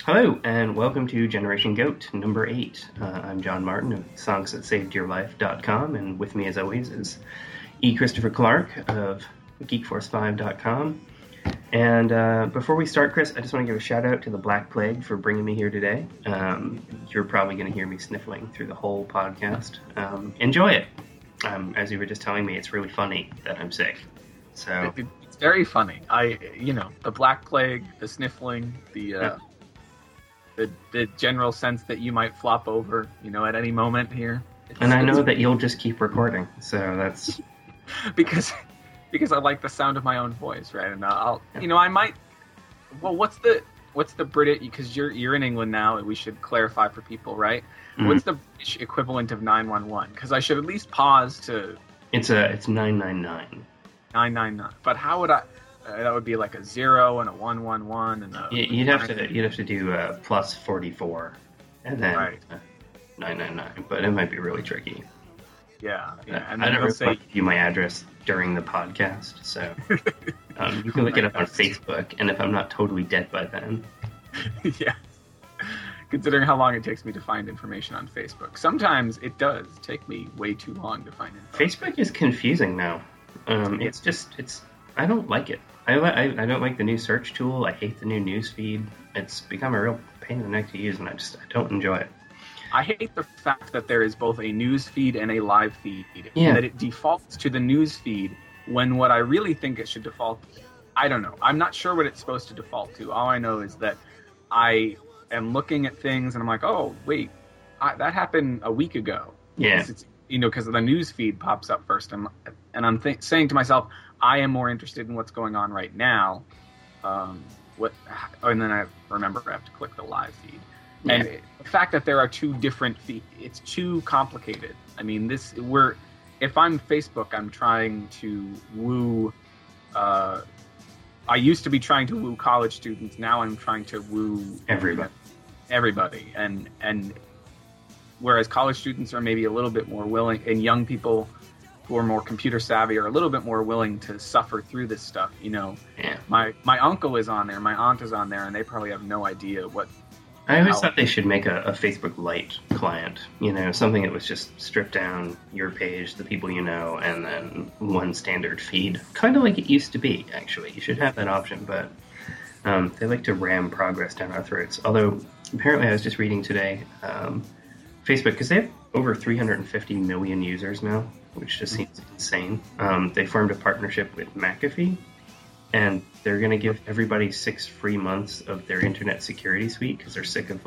Hello, and welcome to Generation Goat, number 8. I'm John Martin of SongsThatSavedYourLife.com, and with me, as always, is E. Christopher Clark of GeekForce5.com. And before we start, Chris, I just want to give a shout-out to the Black Plague for bringing me here today. You're probably going to hear me sniffling through the whole podcast. Enjoy it. As you were just telling me, it's really funny that I'm sick. So It's very funny. The Black Plague, the sniffling, the general sense that you might flop over, at any moment here. And I know that you'll just keep recording, so that's... because I like the sound of my own voice, right? And I might... Well, what's the British... Because you're in England now, and we should clarify for people, right? Mm-hmm. What's the British equivalent of 911? Because I should at least pause to... It's 999. 999. But how would I... that would be like a 0 and a 111 and a... You'd have to do plus 44 and then right. 999, but it might be really tricky. Yeah. And I then don't say give you my address during the podcast, so you can look it up on Facebook, and if I'm not totally dead by then... Yeah. Considering how long it takes me to find information on Facebook. Sometimes it does take me way too long to find info. Facebook is confusing now. I don't like it. I don't like the new search tool. I hate the new news feed. It's become a real pain in the neck to use, and I don't enjoy it. I hate the fact that there is both a news feed and a live feed, yeah. and that it defaults to the news feed when what I really think it should default, I don't know. I'm not sure what it's supposed to default to. All I know is that I am looking at things, and I'm like, oh, wait, that happened a week ago. Yeah. Because the news feed pops up first, and I'm saying to myself, I am more interested in what's going on right now. And then I remember I have to click the live feed. Yeah. And the fact that there are two different feeds, it's too complicated. I mean, if I'm Facebook, I'm trying to woo. I used to be trying to woo college students. Now I'm trying to woo everybody, and whereas college students are maybe a little bit more willing, and young people who are more computer savvy are a little bit more willing to suffer through this stuff. Yeah. My uncle is on there, my aunt is on there, and they probably have no idea what. I always thought they should make a Facebook Lite client, something that was just stripped down your page, the people you know, and then one standard feed. Kind of like it used to be, actually. You should have that option, but they like to ram progress down our throats. Although, apparently I was just reading today, Facebook, because they have over 350 million users now, which just seems insane. They formed a partnership with McAfee, and they're going to give everybody 6 free months of their internet security suite because they're sick of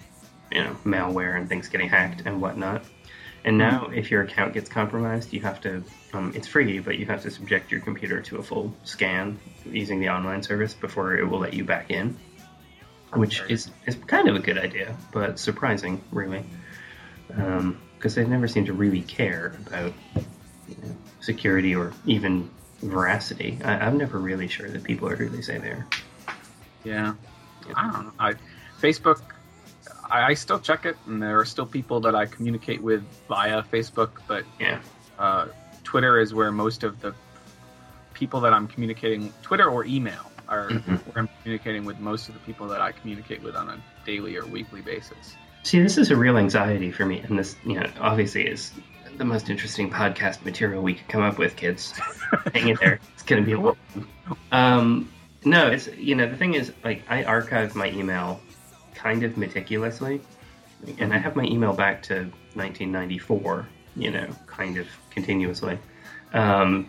malware and things getting hacked and whatnot. And now, if your account gets compromised, you have to. It's free, but you have to subject your computer to a full scan using the online service before it will let you back in, which is kind of a good idea, but surprising, really, because they never seem to really care about security or even veracity. I'm never really sure that people are who they say they are. Yeah. I don't know. Facebook, I still check it, and there are still people that I communicate with via Facebook, but Twitter is where most of the people that I'm communicating, Twitter or email, are where I'm communicating with most of the people that I communicate with on a daily or weekly basis. See, this is a real anxiety for me, and this, obviously is the most interesting podcast material we could come up with, kids. Hang in there. It's going to be a while. No, it's, the thing is, I archive my email kind of meticulously, and I have my email back to 1994, kind of continuously. And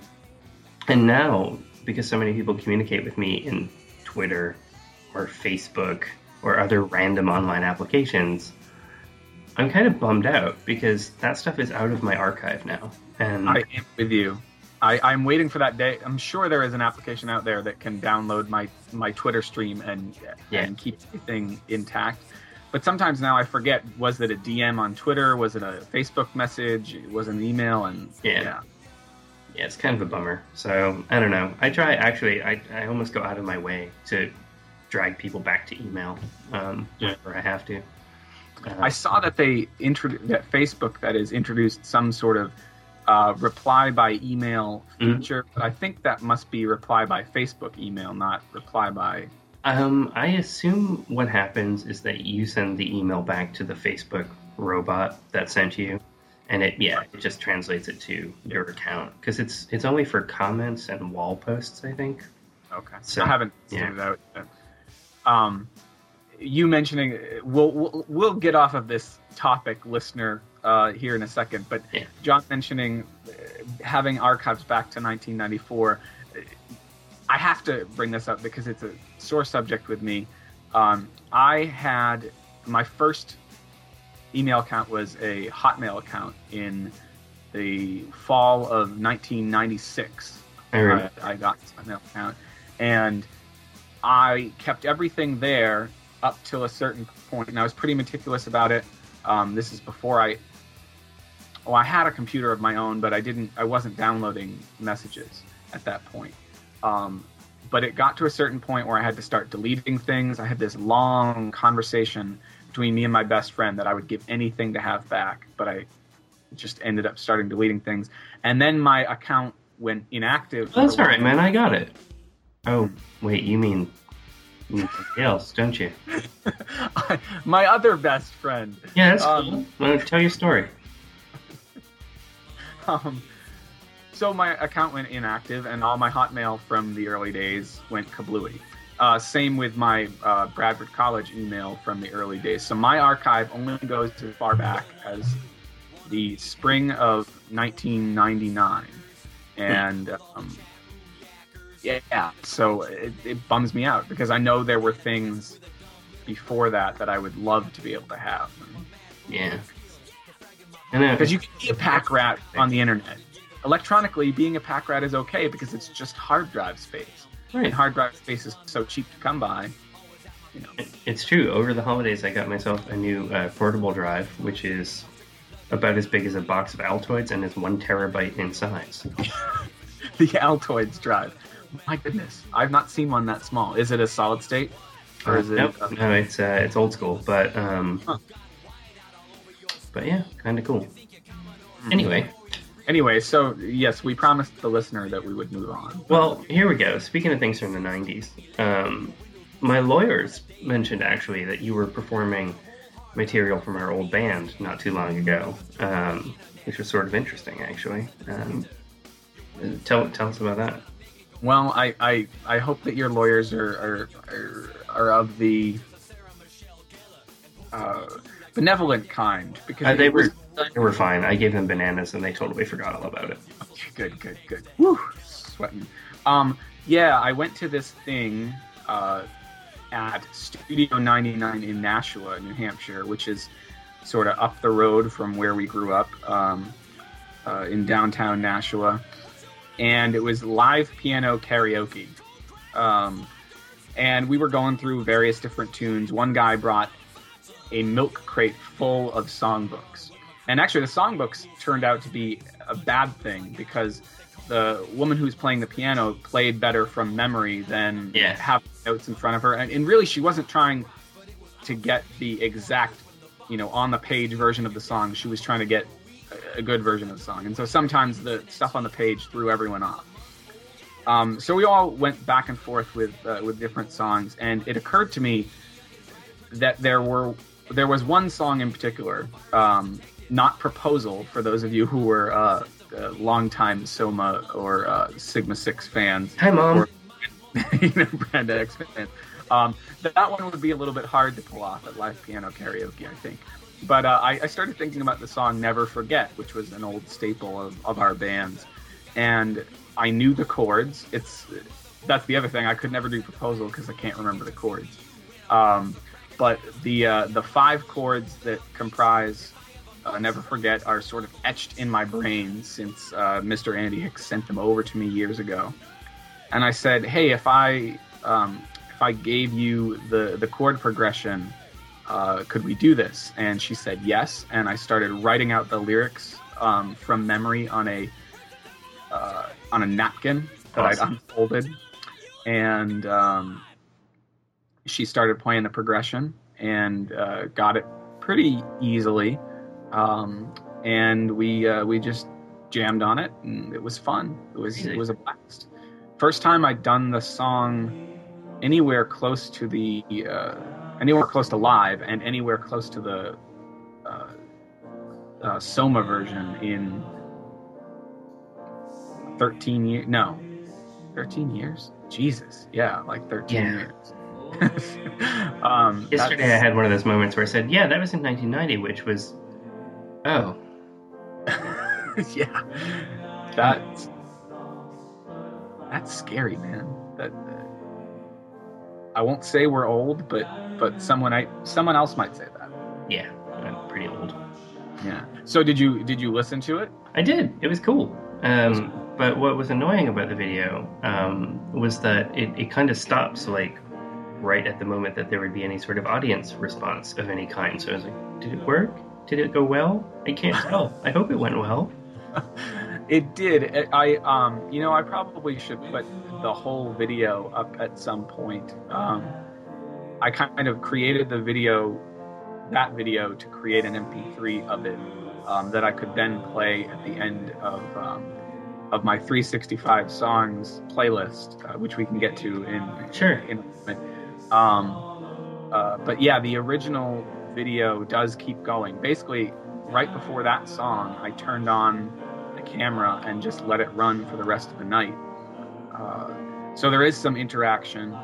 now, because so many people communicate with me in Twitter or Facebook or other random online applications, I'm kind of bummed out because that stuff is out of my archive now. And I am with you. I'm waiting for that day. I'm sure there is an application out there that can download my Twitter stream and keep everything intact. But sometimes now I forget, was it a DM on Twitter? Was it a Facebook message? Was it an email? And yeah, it's kind of a bummer. So, I don't know. I almost go out of my way to drag people back to email whenever I have to. I saw that that Facebook that is introduced some sort of reply by email feature, but I think that must be reply by Facebook email, not reply by I assume what happens is that you send the email back to the Facebook robot that sent you, and it just translates it to your account because it's only for comments and wall posts, I think. Okay, so I haven't figured it out yet. You mentioning we'll get off of this topic, listener, here in a second, but John mentioning having archives back to 1994. I have to bring this up because it's a sore subject with me. I had my first email account was a Hotmail account in the fall of 1996. I got this Hotmail account, and I kept everything there up till a certain point, and I was pretty meticulous about it. This is before I had a computer of my own, but I wasn't downloading messages at that point. But it got to a certain point where I had to start deleting things. I had this long conversation between me and my best friend that I would give anything to have back, but I just ended up starting deleting things. And then my account went inactive. That's all right, man. I got it. Oh, wait, you mean somebody else, don't you? My other best friend. Yeah, that's cool. Want to tell your story? So my account went inactive, and all my Hotmail from the early days went kablooey. Same with my Bradford College email from the early days. So my archive only goes as far back as the spring of 1999. And so it bums me out because I know there were things before that I would love to be able to have. Yeah. Because you can be a pack rat on the internet. Electronically, being a pack rat is okay because it's just hard drive space. Right. And hard drive space is so cheap to come by. You know. It's true. Over the holidays, I got myself a new portable drive, which is about as big as a box of Altoids and is 1 terabyte in size. The Altoids drive. My goodness, I've not seen one that small. Is it a solid state? Or is it? Nope. No, it's old school, but yeah, kind of cool. Anyway, so yes, we promised the listener that we would move on. Well, here we go. Speaking of things from the 90s, my lawyers mentioned actually that you were performing material from our old band not too long ago, which was sort of interesting, actually. Tell us about that. Well, I hope that your lawyers are of the benevolent kind, because they were fine. I gave them bananas and they totally forgot all about it. Okay, good. Woo, sweating. Yeah, I went to this thing at Studio 99 in Nashua, New Hampshire, which is sort of up the road from where we grew up, in downtown Nashua. And it was live piano karaoke. And we were going through various different tunes. One guy brought a milk crate full of songbooks. And actually, the songbooks turned out to be a bad thing because the woman who was playing the piano played better from memory than having notes in front of her. And really, she wasn't trying to get the exact, on-the-page version of the song. She was trying to get a good version of the song. And so sometimes the stuff on the page threw everyone off. So we all went back and forth with different songs. And it occurred to me that there was one song in particular, not Proposal, for those of you who were longtime Soma or Sigma 6 fans. Hi, Mom. Or, Brand X fans. That one would be a little bit hard to pull off at live piano karaoke, I think. But I started thinking about the song Never Forget, which was an old staple of our bands. And I knew the chords. That's the other thing. I could never do Proposal because I can't remember the chords. But the 5 chords that comprise Never Forget are sort of etched in my brain since Mr. Andy Hicks sent them over to me years ago. And I said, hey, if I gave you the chord progression, could we do this? And she said yes. And I started writing out the lyrics from memory on a napkin that I'd unfolded. And she started playing the progression and got it pretty easily. And we just jammed on it, and it was fun. It was a blast. First time I'd done the song anywhere close to live and anywhere close to the Soma version in 13 years. No, 13 years. Jesus, yeah, like 13 years. Yesterday I had one of those moments where I said, "Yeah, that was in 1990," which was, oh, yeah, that's scary, man. That I won't say we're old, but someone else might say that. Yeah, I'm pretty old. Yeah. So did you listen to it? I did. It was cool. But what was annoying about the video was that it kind of stops like right at the moment that there would be any sort of audience response of any kind. So I was like, did it work? Did it go well? I can't tell. I hope it went well. It did. I probably should put the whole video up at some point. I kind of created that video to create an MP3 of it that I could then play at the end of my 365 songs playlist, which we can get to in a moment. But yeah, the original video does keep going. Basically, right before that song, I turned on the camera and just let it run for the rest of the night. So there is some interaction.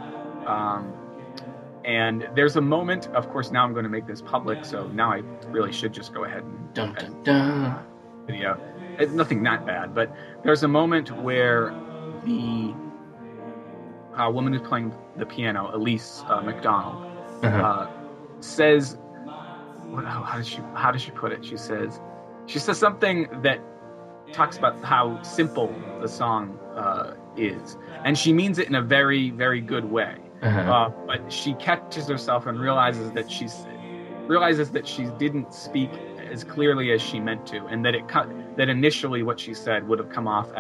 And there's a moment, of course, now I'm going to make this public, so now I really should just go ahead and video. It's nothing that bad, but there's a moment where the woman who's playing the piano, Elise McDonald, says, how does she put it? She says something that talks about how simple the song is, and she means it in a very, very good way. But she catches herself and realizes that she didn't speak as clearly as she meant to, and that initially what she said would have come off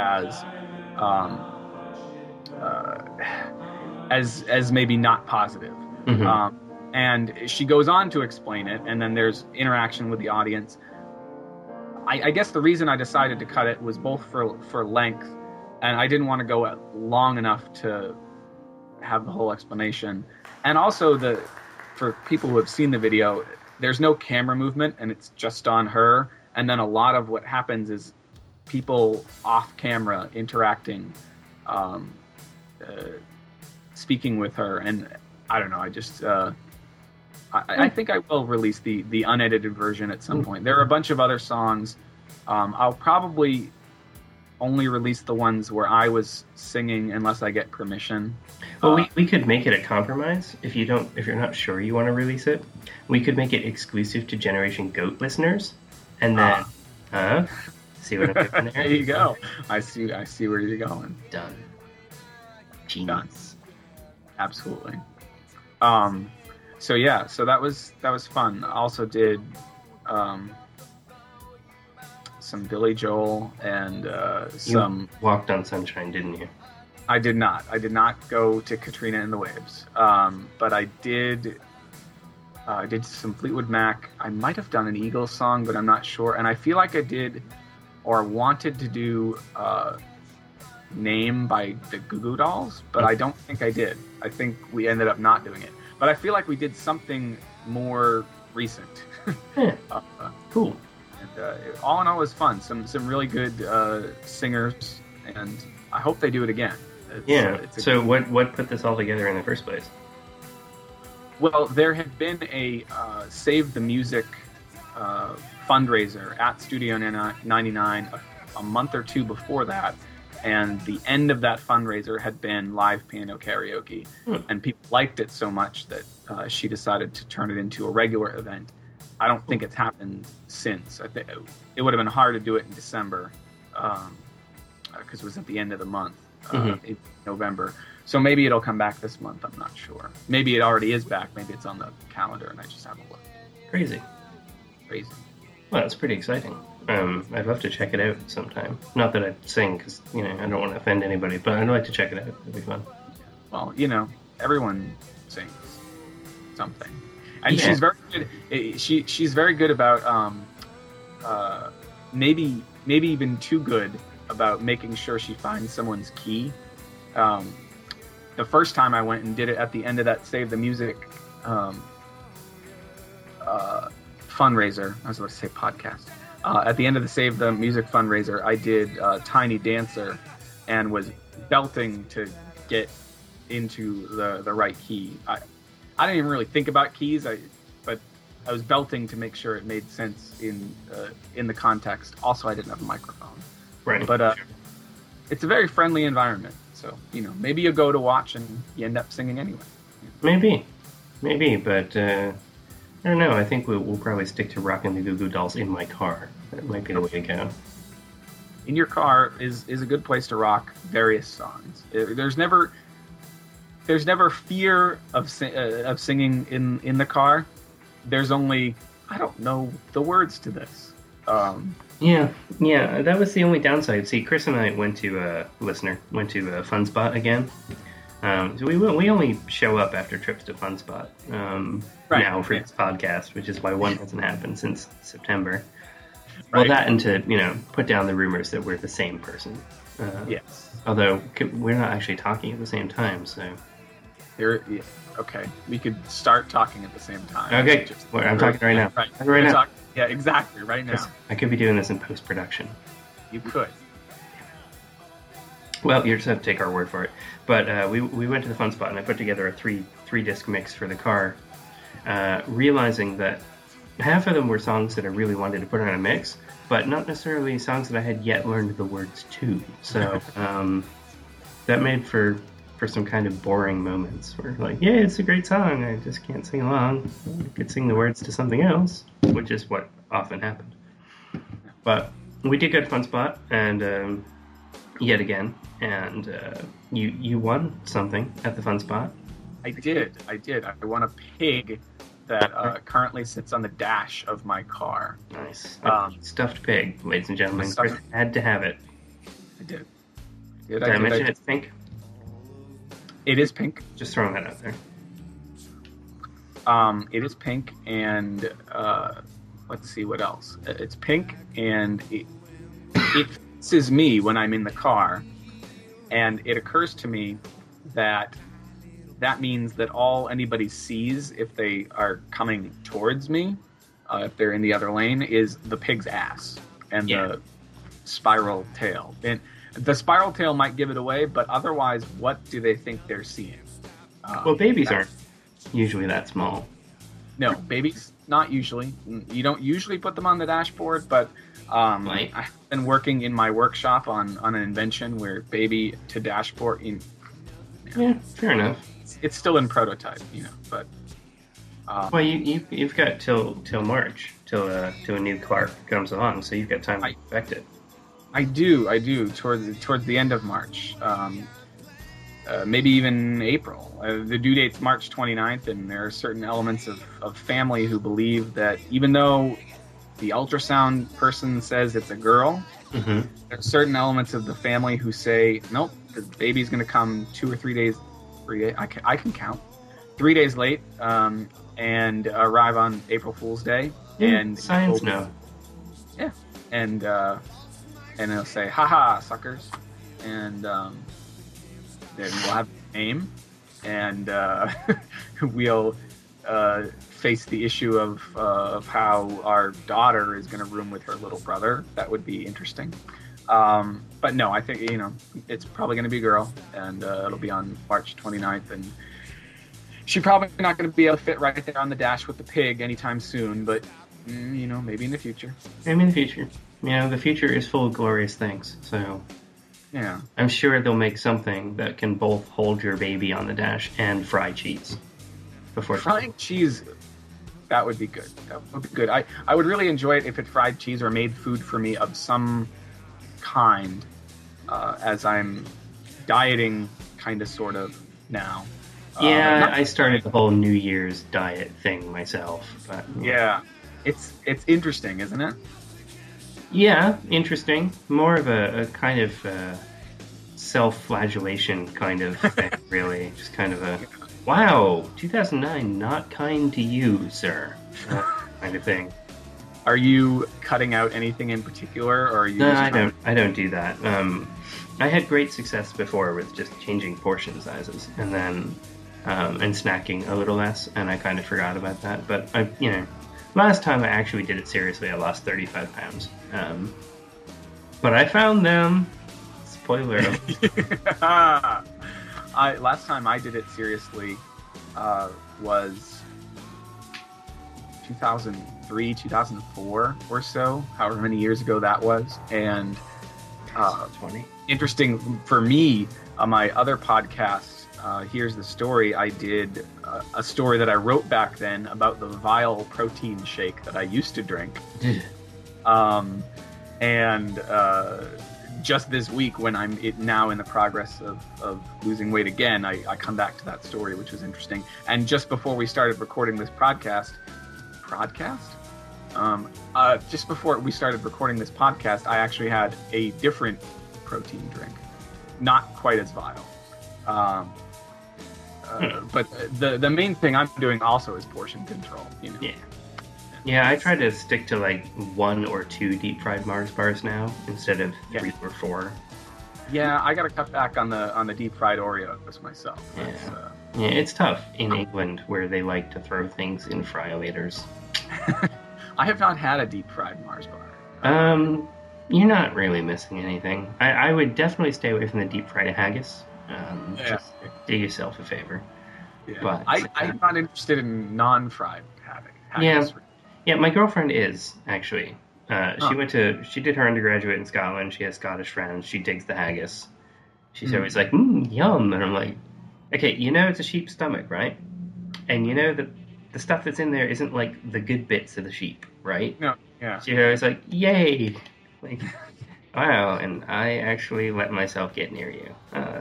as maybe not positive. And she goes on to explain it, and then there's interaction with the audience. I guess the reason I decided to cut it was both for length, and I didn't want to go long enough to have the whole explanation, and also for people who have seen the video, there's no camera movement and it's just on her, and then a lot of what happens is people off camera interacting, speaking with her, and I don't know, I just I think I will release the unedited version at some point. There are a bunch of other songs. I'll probably only release the ones where I was singing unless I get permission. Well, we could make it a compromise. If you're not sure you want to release it, we could make it exclusive to Generation Goat listeners, and then see what I'm doing there. There you go. I see where you're going. Done. Genius. Done. Absolutely. So yeah, so that was fun. I also did some Billy Joel and some. You walked on sunshine, didn't you? I did not. I did not go to Katrina and the Waves, but I did. I did some Fleetwood Mac. I might have done an Eagles song, but I'm not sure. And I feel like I did, or wanted to do, Name by the Goo Goo Dolls, but I don't think I did. I think we ended up not doing it. But I feel like we did something more recent. Cool. And all in all, it was fun. Some really good singers, and I hope they do it again. So what put this all together in the first place? Well, there had been a Save the Music fundraiser at Studio 99 a month or two before that, and the end of that fundraiser had been live piano karaoke, and people liked it so much that she decided to turn it into a regular event. I don't think it's happened since. I think it would have been hard to do it in December, because it was at the end of the month, in November. So maybe it'll come back this month. I'm not sure. Maybe it already is back. Maybe it's on the calendar and I just haven't looked. Crazy. Well, that's pretty exciting. I'd love to check it out sometime. Not that I'd sing, because I don't want to offend anybody, but I'd like to check it out. It'd be fun. Well, everyone sings something, and she's very good. She's very good about maybe even too good about making sure she finds someone's key. the first time I went and did it at the end of that Save the Music fundraiser. I was about to say podcast. At the end of the Save the Music fundraiser, I did Tiny Dancer and was belting to get into the right key. I didn't even really think about keys, but I was belting to make sure it made sense in the context. Also, I didn't have a microphone. Right. But sure. It's a very friendly environment. So, maybe you go to watch and you end up singing anyway. Maybe, but I don't know. I think we'll probably stick to rocking the Goo Goo Dolls in my car. That might be the way to go. In your car is a good place to rock various songs. There's never fear of singing in the car. There's only, I don't know the words to this. Yeah, that was the only downside. See, Chris and I went to FunSpot again. So we only show up after trips to FunSpot now for this podcast, which is why one hasn't happened since September. Right. Well, that and to put down the rumors that we're the same person. Yes. Although we're not actually talking at the same time, so. Okay, we could start talking at the same time. Okay, I'm talking right now. Right now. Yeah, exactly, right now. I could be doing this in post-production. You could. Well, you just have to take our word for it. But we went to the FunSpot, and I put together a three-disc mix for the car, realizing that half of them were songs that I really wanted to put on a mix, but not necessarily songs that I had yet learned the words to. So that made for some kind of boring moments where, like, yeah, it's a great song, I just can't sing along. I could sing the words to something else, which is what often happened. But we did go to FunSpot, and yet again, and you won something at the FunSpot. I did. I won a pig that currently sits on the dash of my car. Nice. Stuffed pig, ladies and gentlemen. Chris had to have it. I did. Did I mention it's pink? It is pink. Just throwing that out there. It is pink, and let's see what else. It's pink, and it faces me when I'm in the car, and it occurs to me that means that all anybody sees if they are coming towards me, if they're in the other lane, is the pig's ass and the spiral tail. And the spiral tail might give it away, but otherwise, what do they think they're seeing? Well, babies aren't usually that small. No, babies, not usually. You don't usually put them on the dashboard, but I've been working in my workshop on an invention where baby to dashboard. Yeah, fair enough. It's still in prototype, but. Well, you've got till March till a new car comes along, so you've got time to perfect it. I do. Towards the end of March, maybe even April. The due date's March 29th, and there are certain elements of family who believe that even though the ultrasound person says it's a girl, there are certain elements of the family who say, nope, the baby's going to come 2 or 3 days. I can count. 3 days late, and arrive on April Fool's Day. And science no. Yeah, and they'll say, "Ha-ha, suckers," and then we'll have a name, and we'll face the issue of how our daughter is going to room with her little brother. That would be interesting. But no, I think it's probably going to be a girl, and it'll be on March 29th, and she's probably not going to be able to fit right there on the dash with the pig anytime soon, but maybe in the future. Maybe in the future. The future is full of glorious things, so yeah, I'm sure they'll make something that can both hold your baby on the dash and fry cheese. Frying cheese, that would be good. That would be good. I would really enjoy it if it fried cheese or made food for me of some kind, as I'm dieting kind of sort of now. Yeah, I started the whole New Year's diet thing myself. But yeah, it's interesting, isn't it? Yeah, interesting. More of a kind of self-flagellation kind of thing, really. Just kind of a, wow, 2009, not kind to you, sir, kind of thing. Are you cutting out anything in particular, or are you? No, I don't do that. I had great success before with just changing portion sizes and then and snacking a little less, and I kind of forgot about that. But last time I actually did it seriously, I lost 35 pounds. But I found them. Spoiler. Last time I did it seriously was 2003, 2004 or so, however many years ago that was. And 20. Interesting for me, on my other podcast, Here's the Story, I did a story that I wrote back then about the vile protein shake that I used to drink. And just this week, when I'm now in the progress of losing weight again, I come back to that story, which was interesting. And just before we started recording this just before we started recording this podcast, I actually had a different protein drink, not quite as vile. But the main thing I'm doing also is portion control. Yeah, I try to stick to like 1 or 2 deep fried Mars bars now instead of 3 or 4. Yeah, I got to cut back on the deep fried Oreos myself. Yeah, it's tough in England where they like to throw things in fryolators. I have not had a deep fried Mars bar. You're not really missing anything. I would definitely stay away from the deep fried haggis. Just do yourself a favor. Yeah. But I'm not interested in non-fried haggis. Yeah, my girlfriend is, actually. She did her undergraduate in Scotland. She has Scottish friends. She digs the haggis. She's always like, yum. And I'm like, okay, it's a sheep's stomach, right? And you know that the stuff that's in there isn't like the good bits of the sheep, right? No, yeah. She's always like, yay. Like, wow, and I actually let myself get near you.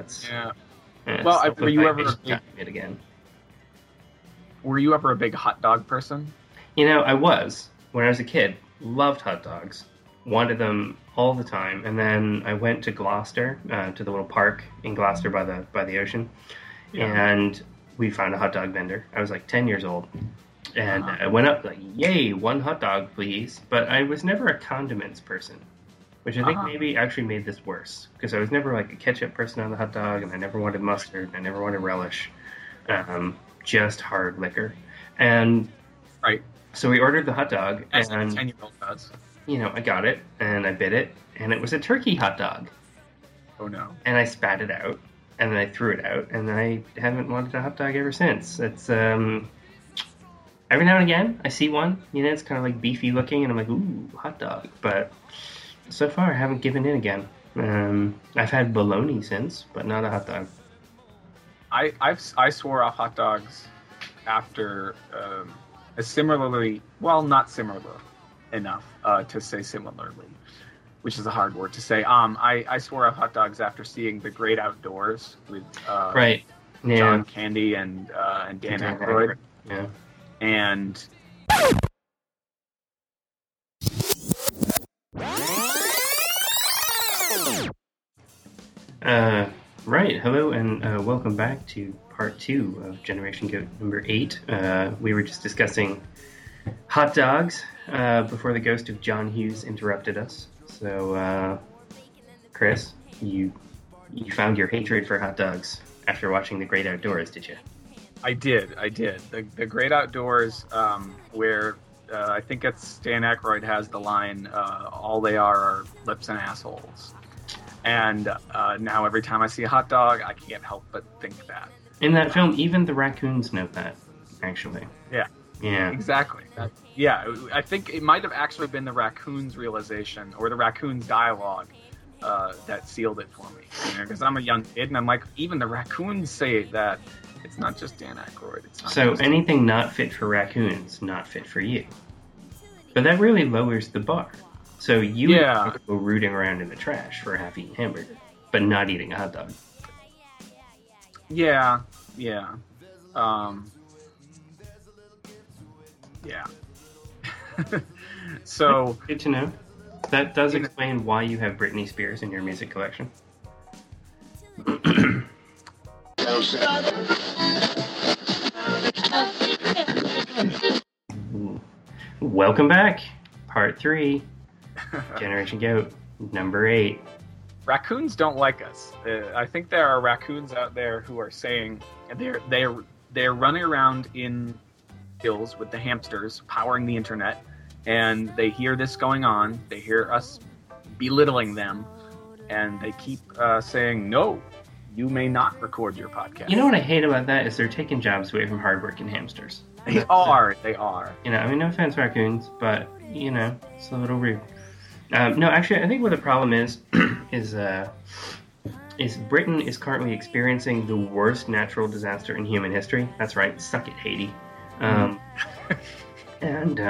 Were you ever a big hot dog person? I was. When I was a kid, loved hot dogs. Wanted them all the time. And then I went to Gloucester, to the little park in Gloucester by the ocean. Yeah. And we found a hot dog vendor. I was like 10 years old. And I went up like, yay, 1 hot dog, please. But I was never a condiments person, which I think maybe actually made this worse. Because I was never like a ketchup person on the hot dog, and I never wanted mustard, and I never wanted relish. Just hard liquor. And right. So we ordered the hot dog, as and 10-year-old does. I got it, and I bit it, and it was a turkey hot dog. Oh no! And I spat it out, and then I threw it out, and I haven't wanted a hot dog ever since. It's every now and again I see one, it's kind of like beefy looking, and I'm like, ooh, hot dog. But so far I haven't given in again. I've had bologna since, but not a hot dog. I swore off hot dogs after. Not similar enough to say similarly, which is a hard word to say. I swore off hot dogs after seeing The Great Outdoors with John Candy and Dan Aykroyd. Yeah. And right. Hello and welcome back to part 2 of Generation Goat number 8. We were just discussing hot dogs before the ghost of John Hughes interrupted us. So, Chris, you found your hatred for hot dogs after watching The Great Outdoors, did you? I did. The Great Outdoors, where I think it's Dan Aykroyd has the line, all they are lips and assholes. And now every time I see a hot dog, I can't help but think that. In that film, even the raccoons know that, actually. Yeah. Exactly. I think it might have actually been the raccoons' realization or the raccoons' dialogue that sealed it for me. Because I'm a young kid, and I'm like, even the raccoons say that it's not just Dan Aykroyd. So anything not fit for raccoons, not fit for you. But that really lowers the bar. So you go rooting around in the trash for a half-eaten hamburger, but not eating a hot dog. Yeah. So good to know. That does explain why you have Britney Spears in your music collection. Welcome back, part 3, Generation Goat number 8. raccoons don't like us. I think there are raccoons out there who are saying they're running around in hills with the hamsters powering the internet, and they hear this going on. They hear us belittling them, and they keep saying, "No, you may not record your podcast." You know what I hate about that is they're taking jobs away from hardworking hamsters. They are. You know, I mean, no offense, raccoons, but you know, it's a little rude. No, actually, I think what the problem is Britain is currently experiencing the worst natural disaster in human history. That's right, suck it, Haiti. And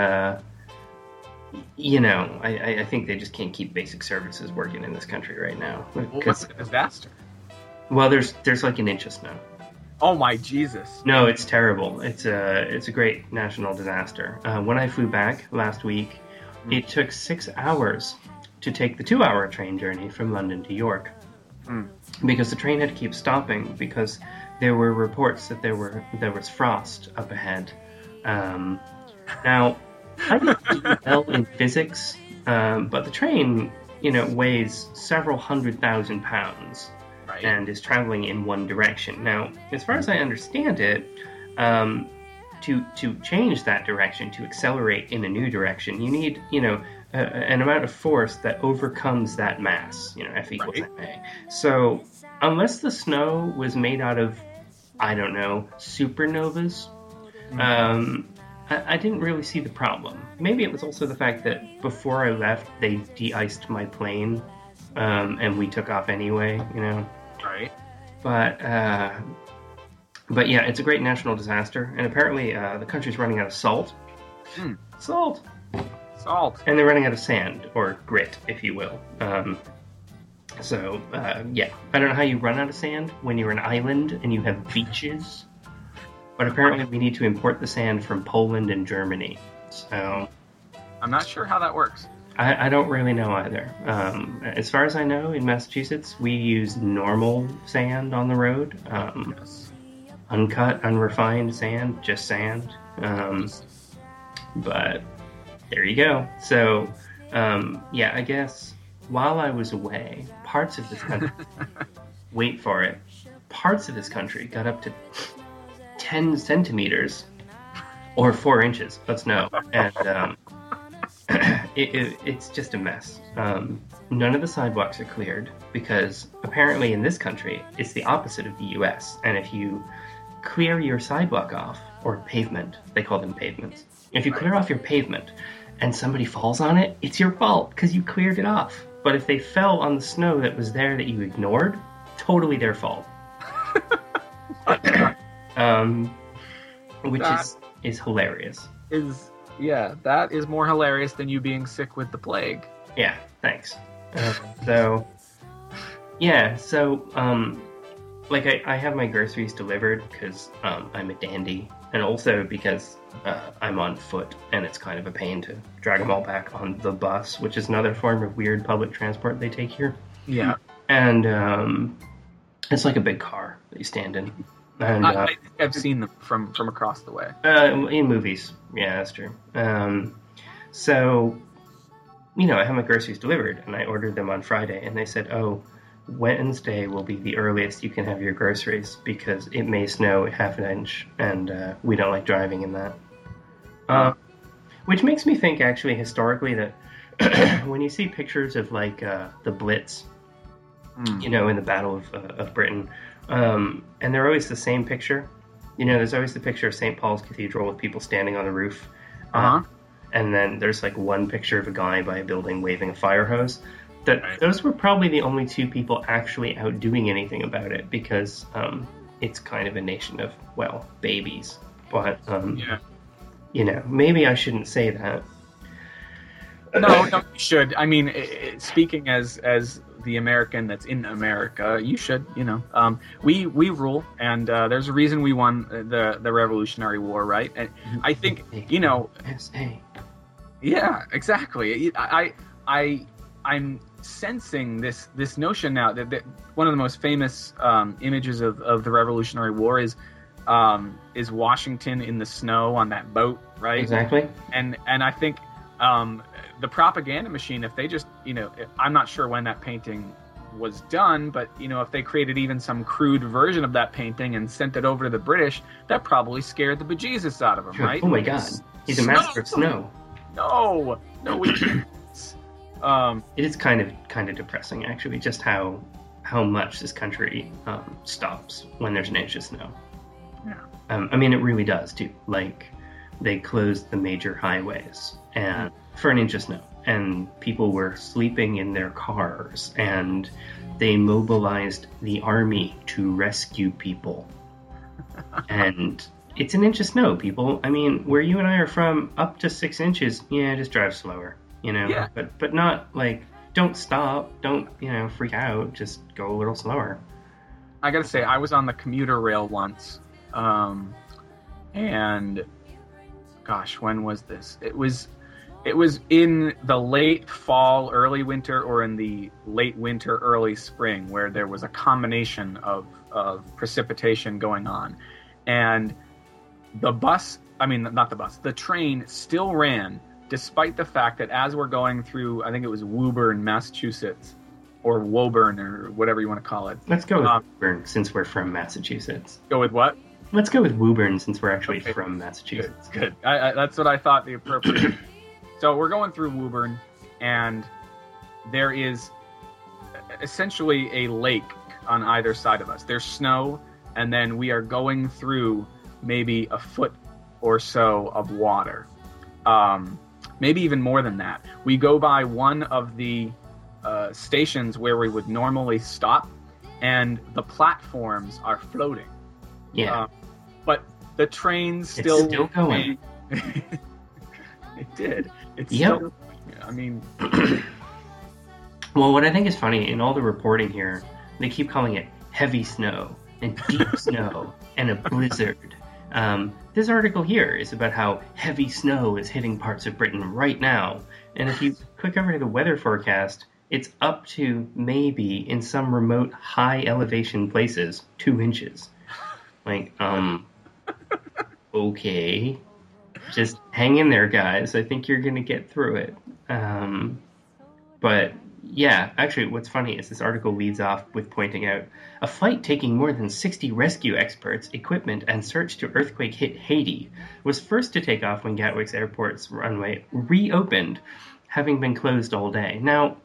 you know, I think they just can't keep basic services working in this country right now. What's a disaster? Well, there's like an inch of snow. Oh my Jesus! No, it's terrible. It's a great national disaster. When I flew back last week, it took 6 hours to take the 2-hour train journey from London to York, because the train had to keep stopping because there were reports that there was frost up ahead. Now, I didn't do well in physics, but the train, you know, weighs several 100,000 pounds. Right. And is traveling in one direction. Now, as far as I understand it, to change that direction, to accelerate in a new direction, you need, you know, an amount of force that overcomes that mass, you know, F equals ma. So, unless the snow was made out of, I don't know, supernovas, I didn't really see the problem. Maybe it was also the fact that before I left, they de-iced my plane, and we took off anyway, you know. Right. But yeah, it's a great national disaster, and apparently the country's running out of salt. Salt. And they're running out of sand, or grit, if you will. So, yeah. I don't know how you run out of sand when you're an island and you have beaches, but apparently we need to import the sand from Poland and Germany. So I'm not sure how that works. I don't really know either. As far as I know, in Massachusetts, we use normal sand on the road. Uncut, unrefined sand, just sand. But there you go. So, yeah, I guess while I was away, parts of this country, wait for it, parts of this country got up to 10 centimeters or 4 inches of snow. And, it's just a mess. None of the sidewalks are cleared because apparently in this country it's the opposite of the US. And if you clear your sidewalk off, or pavement, they call them pavements. If you clear off your pavement and somebody falls on it, it's your fault because you cleared it off. But if they fell on the snow that was there that you ignored, totally their fault. Which is hilarious. Yeah, that is more hilarious than you being sick with the plague. Yeah, thanks. Like I have my groceries delivered because I'm a dandy, and also because I'm on foot, and it's kind of a pain to drag them all back on the bus, which is another form of weird public transport they take here. Yeah. And it's like a big car that you stand in. And, I think I've seen them from across the way. In movies. Yeah, that's true. So, you know, I have my groceries delivered, and I ordered them on Friday, and they said, oh, Wednesday will be the earliest you can have your groceries because it may snow half an inch, and we don't like driving in that. Which makes me think, actually, historically, that when you see pictures of, like, the Blitz, you know, in the Battle of Britain, and they're always the same picture. You know, there's always the picture of St. Paul's Cathedral with people standing on the roof. And then there's, like, one picture of a guy by a building waving a fire hose. Those were probably the only two people actually out doing anything about it because it's kind of a nation of, well, babies. But, you know, maybe I shouldn't say that. No, you should. I mean, speaking as the American that's in America, you should, you know. We rule, and there's a reason we won the Revolutionary War, right? And I think, you know... Yeah, exactly. I'm sensing this notion now that one of the most famous images of the Revolutionary War is Washington in the snow on that boat, right? Exactly. And I think the propaganda machine, if they just, you know, I'm not sure when that painting was done, but if they created even some crude version of that painting and sent it over to the British, that probably scared the bejesus out of them, right? Oh my God, he's a master of snow. No, we can't. It is kind of depressing, actually, just how much this country stops when there's an inch of snow. Yeah. I mean, it really does too. Like, they closed the major highways and for an inch of snow, and people were sleeping in their cars, and they mobilized the army to rescue people. And it's an inch of snow, people. I mean, where you and I are from, up to 6 inches, just drive slower, Yeah. But not like, don't stop, don't freak out, just go a little slower. I gotta say, I was on the commuter rail once, and gosh, when was this? It was in the late fall, early winter, or in the late winter, early spring, where there was a combination of precipitation going on. And the train still ran, despite the fact that as we're going through, I think it was Woburn, Massachusetts, or Woburn, or whatever you want to call it. Let's go with Woburn, since we're from Massachusetts. Go with what? Let's go with Woburn, since we're actually from Massachusetts. Good. That's what I thought the appropriate. So we're going through Woburn, and there is essentially a lake on either side of us. There's snow, and then we are going through maybe a foot or so of water. Maybe even more than that. We go by one of the stations where we would normally stop, and the platforms are floating. Yeah. But the train's still going. It did. It's still, I mean... Well, what I think is funny, in all the reporting here, they keep calling it heavy snow and deep snow and a blizzard. This article here is about how heavy snow is hitting parts of Britain right now. And if you click over to the weather forecast, it's up to maybe, in some remote high elevation places, 2 inches. Like, okay. Just hang in there, guys. I think you're going to get through it. But, yeah, actually, what's funny is this article leads off with pointing out a flight taking more than 60 rescue experts, equipment, and search to earthquake-hit Haiti was first to take off when Gatwick's airport's runway reopened, having been closed all day. Now,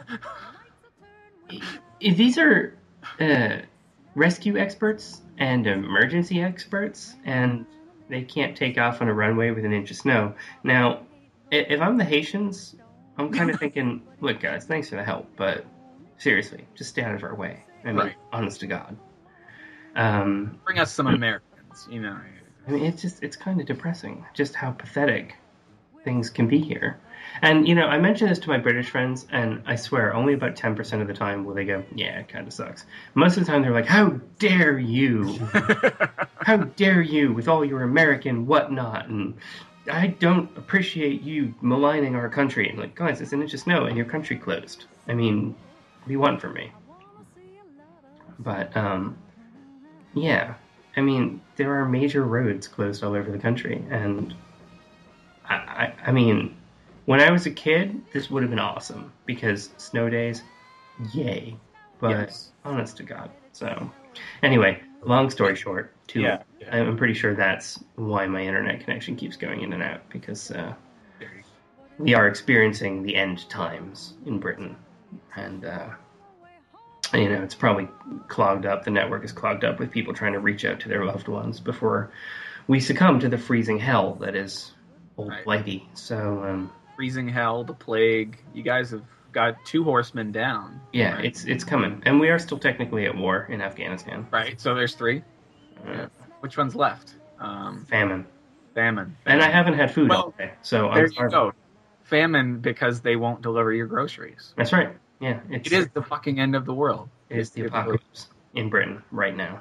these are rescue experts and emergency experts, and they can't take off on a runway with an inch of snow. Now, if I'm the Haitians, I'm kind of thinking, look, guys, thanks for the help, but seriously, just stay out of our way. I mean, honest to God. Bring us some Americans, I mean, it's kind of depressing just how pathetic things can be here. And, I mention this to my British friends, and I swear, only about 10% of the time will they go, yeah, it kind of sucks. Most of the time they're like, how dare you? How dare you with all your American whatnot? And I don't appreciate you maligning our country. And like, guys, it's an inch of snow and your country closed. I mean, what do you want from me? But, yeah. I mean, there are major roads closed all over the country, and I mean, when I was a kid, this would have been awesome, because snow days, yay. But honest to God. So, anyway, long story short, I'm pretty sure that's why my internet connection keeps going in and out, because we are experiencing the end times in Britain. And, it's probably clogged up. The network is clogged up with people trying to reach out to their loved ones before we succumb to the freezing hell that is old Blighty. So, freezing hell, the plague. You guys have got 2 horsemen down. Yeah, right? It's coming. And we are still technically at war in Afghanistan. Right, so there's 3. Which one's left? Famine. And I haven't had food all day, so there you go. Famine, because they won't deliver your groceries. That's right. Yeah, it is the fucking end of the world. It is the apocalypse in Britain right now.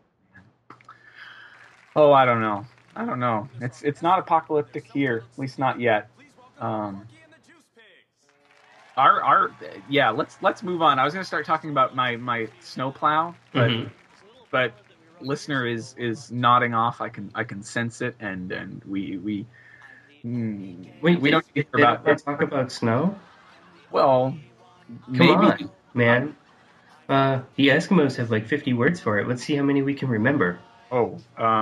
Oh, I don't know. It's not apocalyptic here, at least not yet. Let's move on. I was going to start talking about my snowplow, but listener is nodding off. I can sense it, and we don't talk about snow. Well, Come on, man. The Eskimos have like 50 words for it. Let's see how many we can remember. Oh,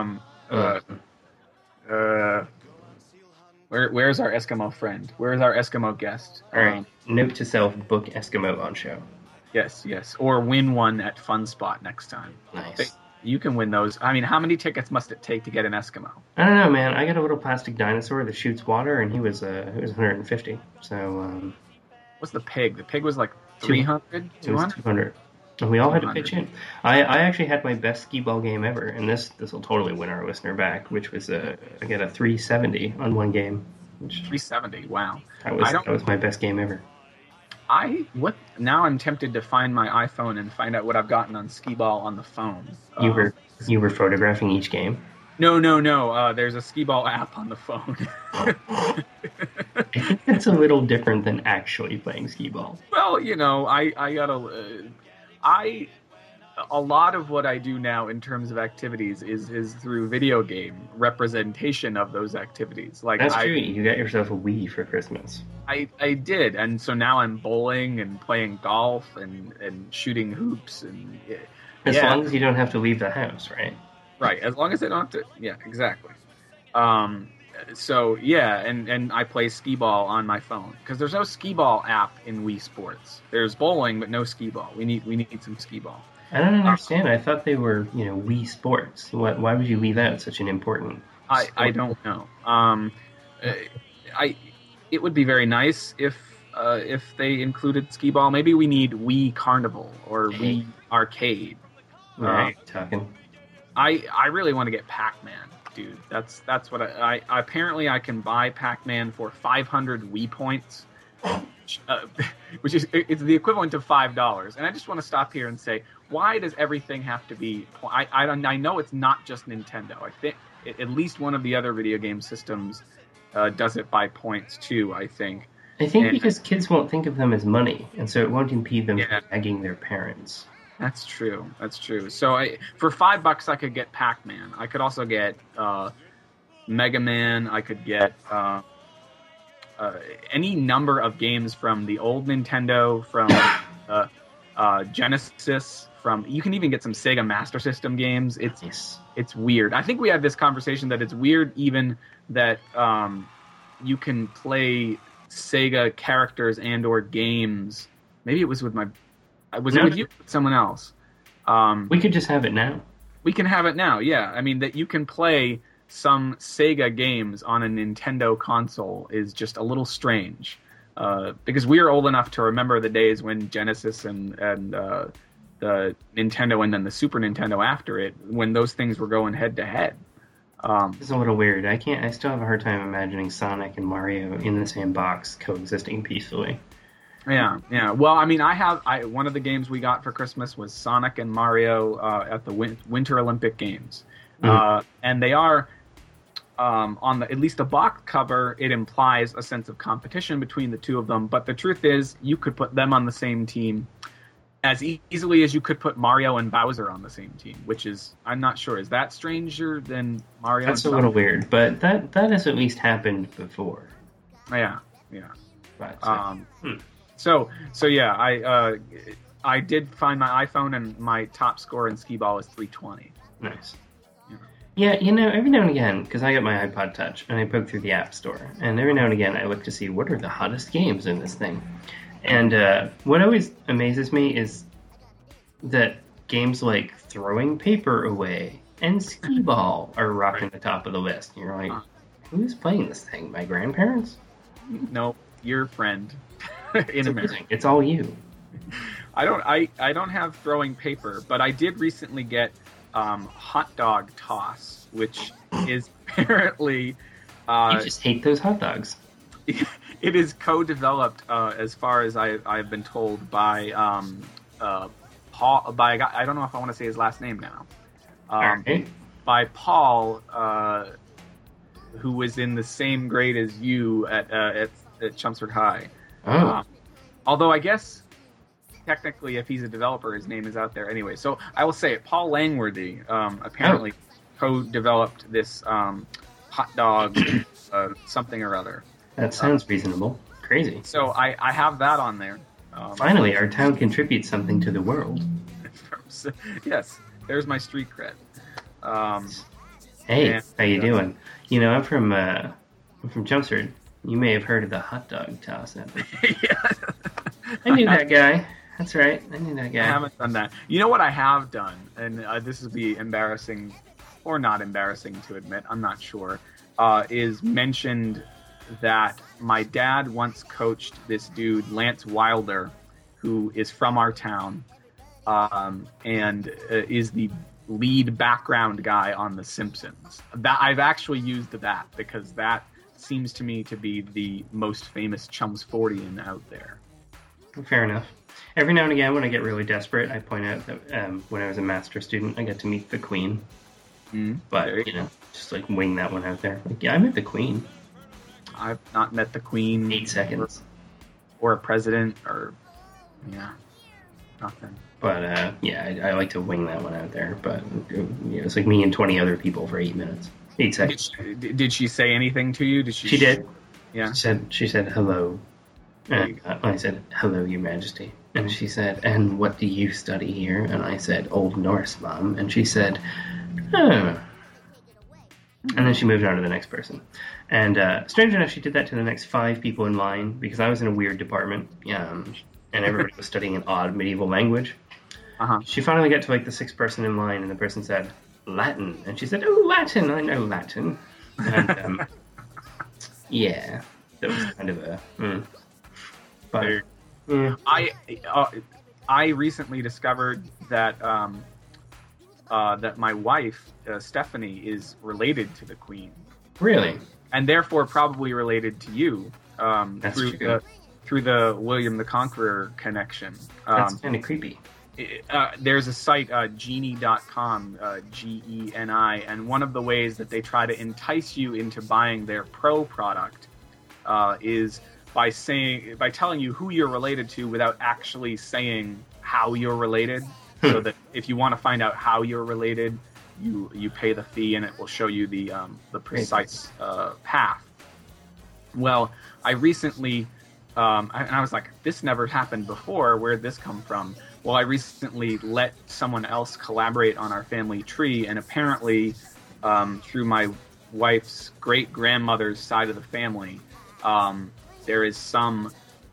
where's our Eskimo friend? Where's our Eskimo guest? All right. Note to self: book Eskimo on show. Yes, or win one at Fun Spot next time. Nice. You can win those. I mean, how many tickets must it take to get an Eskimo? I don't know, man. I got a little plastic dinosaur that shoots water, and he was 150. So. What's the pig? The pig was like 300, 200. And we all had to pitch in. I actually had my best skee ball game ever, and this will totally win our listener back, which was I got a 370 on one game. 370, wow. That was my best game ever. Now I'm tempted to find my iPhone and find out what I've gotten on skee ball on the phone. You were photographing each game? No. There's a skee ball app on the phone. I think that's a little different than actually playing skee ball. Well, a lot of what I do now in terms of activities is through video game representation of those activities. Like that's true. You got yourself a Wii for Christmas. I did, and so now I'm bowling and playing golf and shooting hoops and as long as you don't have to leave the house, right? Right, as long as I don't have to. Yeah, exactly. So yeah, and I play skee ball on my phone because there's no skee ball app in Wii Sports. There's bowling, but no skee ball. We need some skee ball. I don't understand. I thought they were Wii Sports. Why would you leave out such an important? I don't know. It would be very nice if they included skee ball. Maybe we need Wii Carnival or Wii Arcade. Right, talking. I really want to get Pac-Man, dude. That's what I apparently I can buy Pac-Man for 500 Wii points, which is it's the equivalent of $5. And I just want to stop here and say, why does everything have to be? I know it's not just Nintendo. I think at least one of the other video game systems does it by points too. I think because kids won't think of them as money, and so it won't impede them from begging their parents. That's true. So for $5, I could get Pac-Man. I could also get Mega Man. I could get any number of games from the old Nintendo, from Genesis. You can even get some Sega Master System games. It's weird. I think we had this conversation that it's weird even that you can play Sega characters and or games. Maybe it was with my. Was it with you or with someone else? We could just have it now. We can have it now, yeah. I mean, that you can play some Sega games on a Nintendo console is just a little strange. Because we are old enough to remember the days when Genesis and the Nintendo and then the Super Nintendo after it, when those things were going head to head. It's a little weird. I still have a hard time imagining Sonic and Mario in the same box coexisting peacefully. Yeah. Well, I mean, one of the games we got for Christmas was Sonic and Mario at the Winter Olympic Games, and they are on at least the box cover. It implies a sense of competition between the two of them, but the truth is, you could put them on the same team as easily as you could put Mario and Bowser on the same team. Which is, I'm not sure, is that stranger than Mario? That's a little weird, but that has at least happened before. Yeah. But, So yeah, I did find my iPhone, and my top score in skee ball is 320. Nice. Yeah, every now and again, because I got my iPod Touch, and I poke through the App Store, and every now and again I look to see what are the hottest games in this thing. And what always amazes me is that games like Throwing Paper Away and Skee Ball are rocking the top of the list. And you're like, who's playing this thing? My grandparents? Nope, your friend. In America. It's all you. I don't have Throwing Paper, but I did recently get Hot Dog Toss, which is apparently you just hate those hot dogs. It is co-developed, as far as I've been told, by Paul. By a guy, I don't know if I want to say his last name now. Okay. By Paul, who was in the same grade as you at Chelmsford High. Oh. Although I guess technically, if he's a developer, his name is out there anyway. So I will say it. Paul Langworthy apparently co-developed this hot dog something or other. That sounds reasonable. Crazy. So I have that on there. Finally, our town contributes something to the world. Yes, there's my street cred. Hey, how you doing? You know, I'm from Chelmsford. You may have heard of the hot dog toss ever. Yeah. I knew that guy. That's right. I knew that guy. I haven't done that. You know what I have done, and this would be embarrassing or not embarrassing to admit, I'm not sure, is mentioned that my dad once coached this dude, Lance Wilder, who is from our town, and is the lead background guy on The Simpsons. That I've actually used that because that seems to me to be the most famous Chelmsfordian out there. Fair enough. Every now and again, when I get really desperate, I point out that when I was a master student, I got to meet the Queen. But, you know, just like wing that one out there. Like, yeah, I met the Queen. I've not met the Queen. 8 seconds. Or a president, or, yeah, nothing. But, yeah, I like to wing that one out there. But, you know, it's like me and 20 other people for 8 minutes. 8 seconds. Did she say anything to you? She did. Yeah. She said hello. And I said, hello, Your Majesty. And she said, and what do you study here? And I said, Old Norse, Mom. And she said, oh. And then she moved on to the next person. And strange enough, she did that to the next 5 people in line because I was in a weird department. And everybody was studying an odd medieval language. She finally got to like the 6th person in line, and the person said, Latin. And she said, oh, Latin, I know Latin. And yeah, that was kind of a... But, yeah. I recently discovered that that my wife Stephanie is related to the Queen. Really? And therefore probably related to you through the William the Conqueror connection. That's kind of creepy. There's a site, Geni.com, Geni, and one of the ways that they try to entice you into buying their pro product is by telling you who you're related to without actually saying how you're related. So that if you want to find out how you're related, you pay the fee and it will show you the precise path. Well, I recently, and I was like, this never happened before. Where'd this come from? Well, I recently let someone else collaborate on our family tree, and apparently through my wife's great-grandmother's side of the family, there is some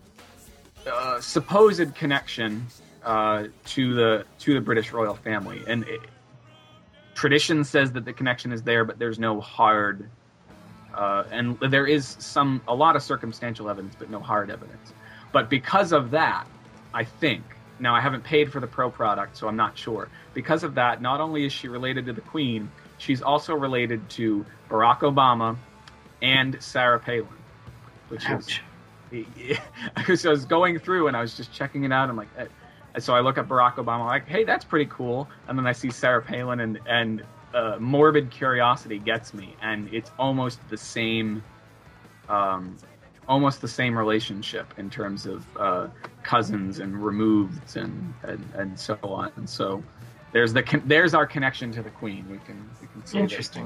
supposed connection to the British royal family, and tradition says that the connection is there, but there's no hard, and there is a lot of circumstantial evidence, but no hard evidence. But because of that, I think, now I haven't paid for the pro product, so I'm not sure. Because of that, not only is she related to the Queen, she's also related to Barack Obama and Sarah Palin, which Ouch. Because I was going through and I was just checking it out. I'm like, so I look at Barack Obama, I'm like, hey, that's pretty cool. And then I see Sarah Palin, and morbid curiosity gets me, and it's almost the same relationship in terms of cousins and removed and so on. And so there's our connection to the Queen. We can see interesting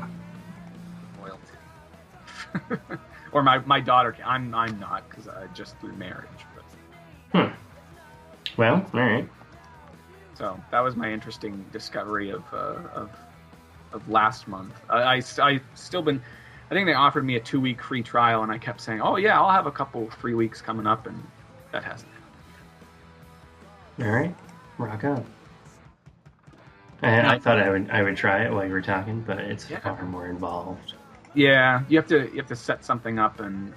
loyalty. Or my daughter. I'm not, because I just through marriage. But. Well, all right. So that was my interesting discovery of last month. I still been. I think they offered me a 2-week free trial, and I kept saying, "Oh yeah, I'll have a couple free weeks coming up," and that hasn't happened. All right, rock on. I thought I would try it while you were talking, but it's far more involved. Yeah, you have to set something up, and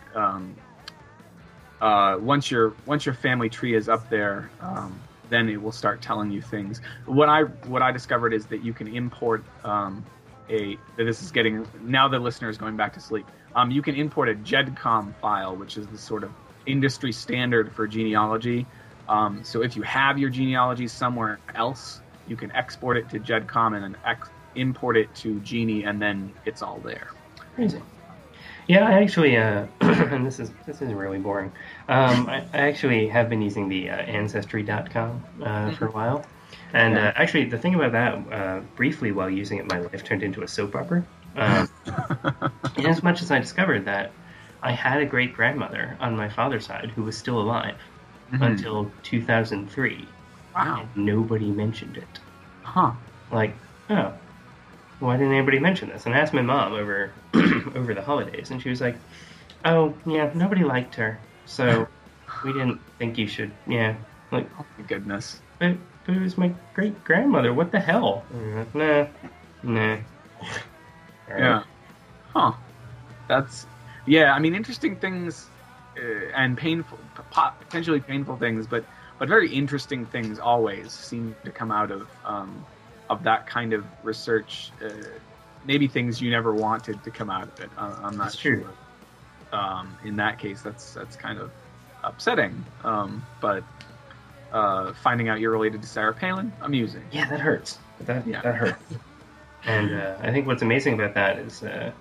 once your family tree is up there, then it will start telling you things. What I discovered is that you can import this is getting, now the listener is going back to sleep. You can import a GEDCOM file, which is the sort of industry standard for genealogy. So if you have your genealogy somewhere else, you can export it to GEDCOM and then import it to Geni, and then it's all there. Crazy. Yeah, I actually, and this is really boring. I actually have been using the Ancestry.com for a while. And actually, the thing about that, briefly while using it, my life turned into a soap opera. In as much as I discovered that I had a great-grandmother on my father's side who was still alive. until 2003. Wow. And nobody mentioned it. Huh. Like, oh, why didn't anybody mention this? And I asked my mom over over the holidays, and she was like, oh, yeah, nobody liked her, so we didn't think you should, Like, oh my goodness. But it was my great-grandmother, what the hell? Nah. Right. Yeah. Huh. That's, yeah, I mean, interesting things and painful, potentially painful things, but very interesting things always seem to come out of that kind of research. Maybe things you never wanted to come out of it. I'm not sure. In that case, that's kind of upsetting. But finding out you're related to Sarah Palin, amusing. Yeah, that hurts. That hurts. And I think what's amazing about that is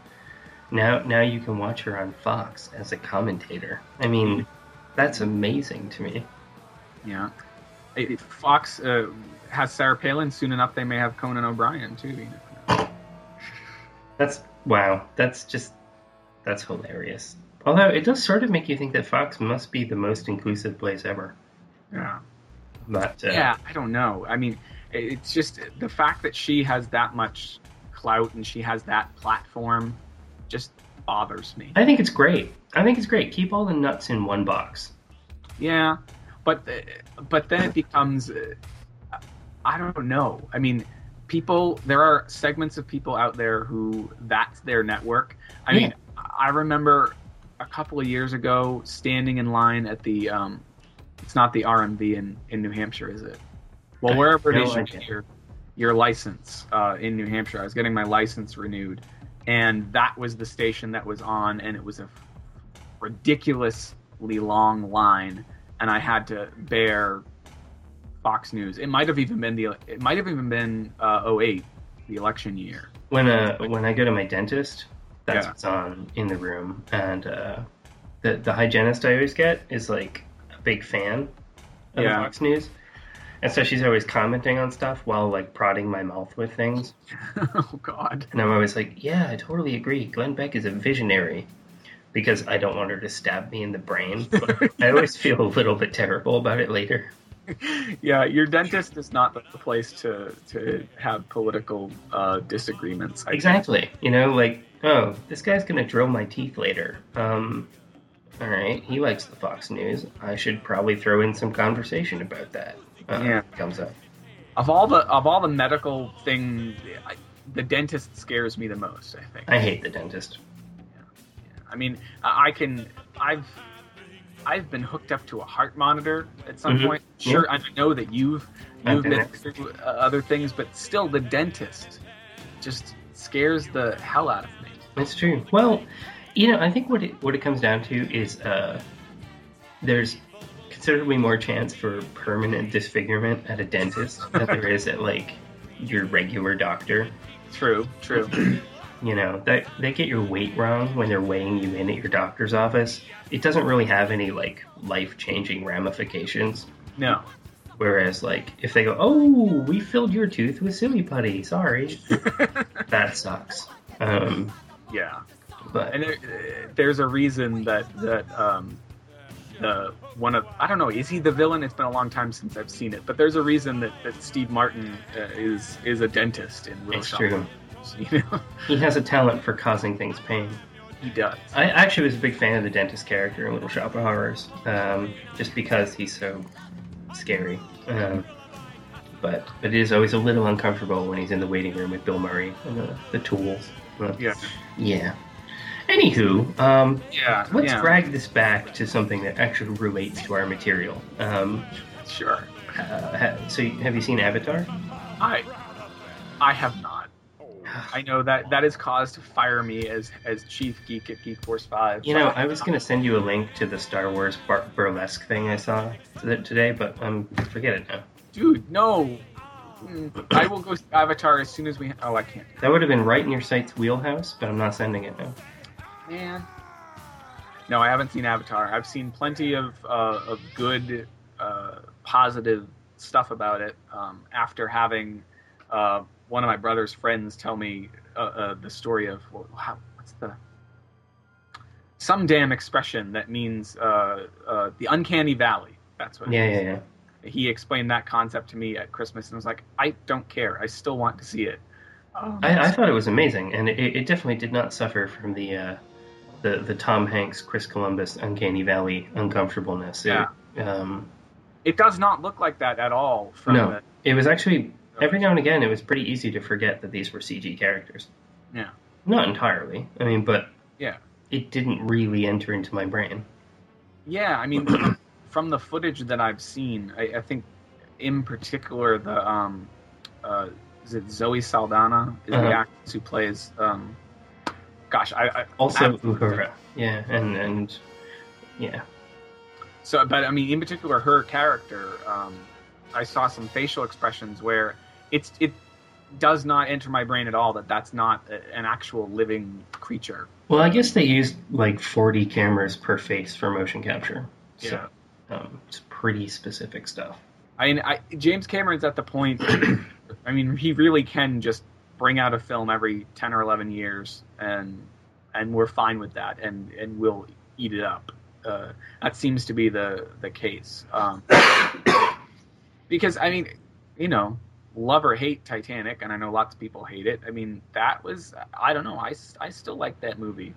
now you can watch her on Fox as a commentator. I mean, that's amazing to me. Yeah. If Fox has Sarah Palin, soon enough they may have Conan O'Brien too. That's wow. That's hilarious. Although it does sort of make you think that Fox must be the most inclusive place ever. Yeah. But yeah, I don't know. I mean, it's just the fact that she has that much clout and she has that platform just bothers me. I think it's great. Keep all the nuts in one box. Yeah, but then it becomes I don't know. I mean, there are segments of people out there who that's their network. I mean, I remember a couple of years ago standing in line at the it's not the RMV in New Hampshire, is it? Well, wherever it is you get your license in New Hampshire. I was getting my license renewed, and that was the station that was on, and it was a ridiculously long line, and I had to bear Fox News. It might have even been 08, the election year. When I go to my dentist, that's what's on in the room, and the hygienist I always get is like a big fan of Fox News, and so she's always commenting on stuff while like prodding my mouth with things. Oh God! And I'm always like, yeah, I totally agree. Glenn Beck is a visionary, because I don't want her to stab me in the brain. But I always feel a little bit terrible about it later. Yeah, your dentist is not the place to have political disagreements. Exactly. You know, like, oh, this guy's going to drill my teeth later. All right, he likes the Fox News. I should probably throw in some conversation about that. Comes up. Of all the medical thing, the dentist scares me the most, I think. I hate the dentist. Yeah. I mean, I've been hooked up to a heart monitor at some point. Sure, I know that you've been through other things, but still, the dentist just scares the hell out of me. That's true. Well, you know, I think what it comes down to is there's considerably more chance for permanent disfigurement at a dentist than there is at like your regular doctor. True. You know, that they get your weight wrong when they're weighing you in at your doctor's office. It doesn't really have any like life-changing ramifications. No. Whereas like if they go, "Oh, we filled your tooth with silly putty. Sorry," that sucks. Yeah. But there's a reason that I don't know, is he the villain? It's been a long time since I've seen it, but there's a reason that Steve Martin is a dentist in Little Shop. It's true. You know? He has a talent for causing things pain. He does. I actually was a big fan of the dentist character in Little Shop of Horrors, just because he's so scary. But it is always a little uncomfortable when he's in the waiting room with Bill Murray and the tools. Yeah. Anywho, let's drag this back to something that actually relates to our material. Sure. So, have you seen Avatar? I have not. I know that has caused to fire me as chief geek at Geek Force 5. You know, I was going to send you a link to the Star Wars burlesque thing I saw today, but forget it now. Dude, no. I will go see Avatar as soon as we... Oh, I can't. That would have been right in your site's wheelhouse, but I'm not sending it now. Man. No, I haven't seen Avatar. I've seen plenty of good, positive stuff about it after having one of my brother's friends tell me the story of... what's the... Some damn expression that means the uncanny valley. That's what. Yeah. He explained that concept to me at Christmas, and I was like, I don't care. I still want to see it. I thought it was amazing, and it definitely did not suffer from the Tom Hanks, Chris Columbus, Uncanny Valley uncomfortableness. Yeah. It does not look like that at all. It was actually, every now and again, it was pretty easy to forget that these were CG characters. Yeah. Not entirely. I mean, but yeah, it didn't really enter into my brain. Yeah, I mean, from the footage that I've seen, I think in particular is it Zoe Saldana is the actress who plays also Uhura. Yeah, and yeah. So, but I mean, in particular, her character, I saw some facial expressions where it does not enter my brain at all that that's not an actual living creature. Well, I guess they used like 40 cameras per face for motion capture. So, it's pretty specific stuff. I mean, James Cameron's at the point, I mean, he really can just bring out a film every 10 or 11 years and we're fine with that and we'll eat it up. That seems to be the case. Because, I mean, you know, love or hate Titanic, and I know lots of people hate it. I mean, that was, I don't know, I still like that movie.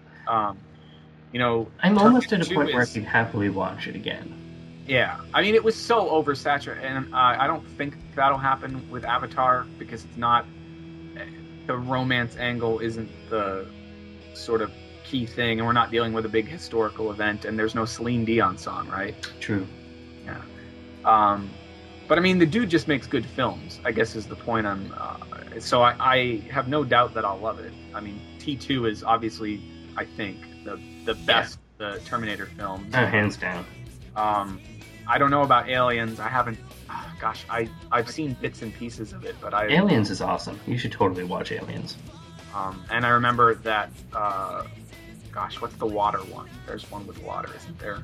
You know, I'm almost at a point where I could happily watch it again. Yeah, I mean, it was so oversaturated, and I don't think that'll happen with Avatar because it's not, the romance angle isn't the sort of key thing, and we're not dealing with a big historical event, and there's no Celine Dion song, right? True. Yeah. But I mean, the dude just makes good films, I guess is the point I'm... so I have no doubt that I'll love it. I mean, T2 is obviously, I think, the best the Terminator films. Hands down. I don't know about Aliens. I haven't... gosh, I've seen bits and pieces of it, but Aliens is awesome. You should totally watch Aliens. And I remember that... gosh, what's the water one? There's one with water, isn't there?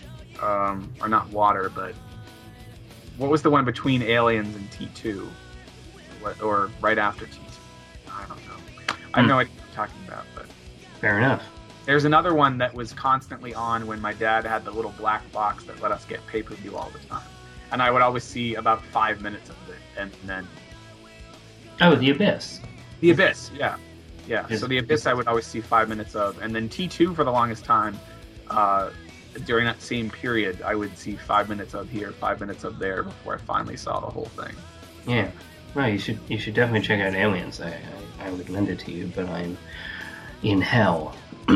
Or not water, but... What was the one between Aliens and T2? Or right after T2? I don't know. I have no idea what you're talking about, but... Fair enough. There's another one that was constantly on when my dad had the little black box that let us get pay-per-view all the time. And I would always see about 5 minutes of it, and then... Oh, The Abyss. The Abyss, yeah. Yeah, so The Abyss I would always see 5 minutes of. And then T2 for the longest time... during that same period, I would see 5 minutes of here, 5 minutes of there before I finally saw the whole thing. Yeah, well, you should definitely check out Aliens. I would lend it to you, but I'm in hell.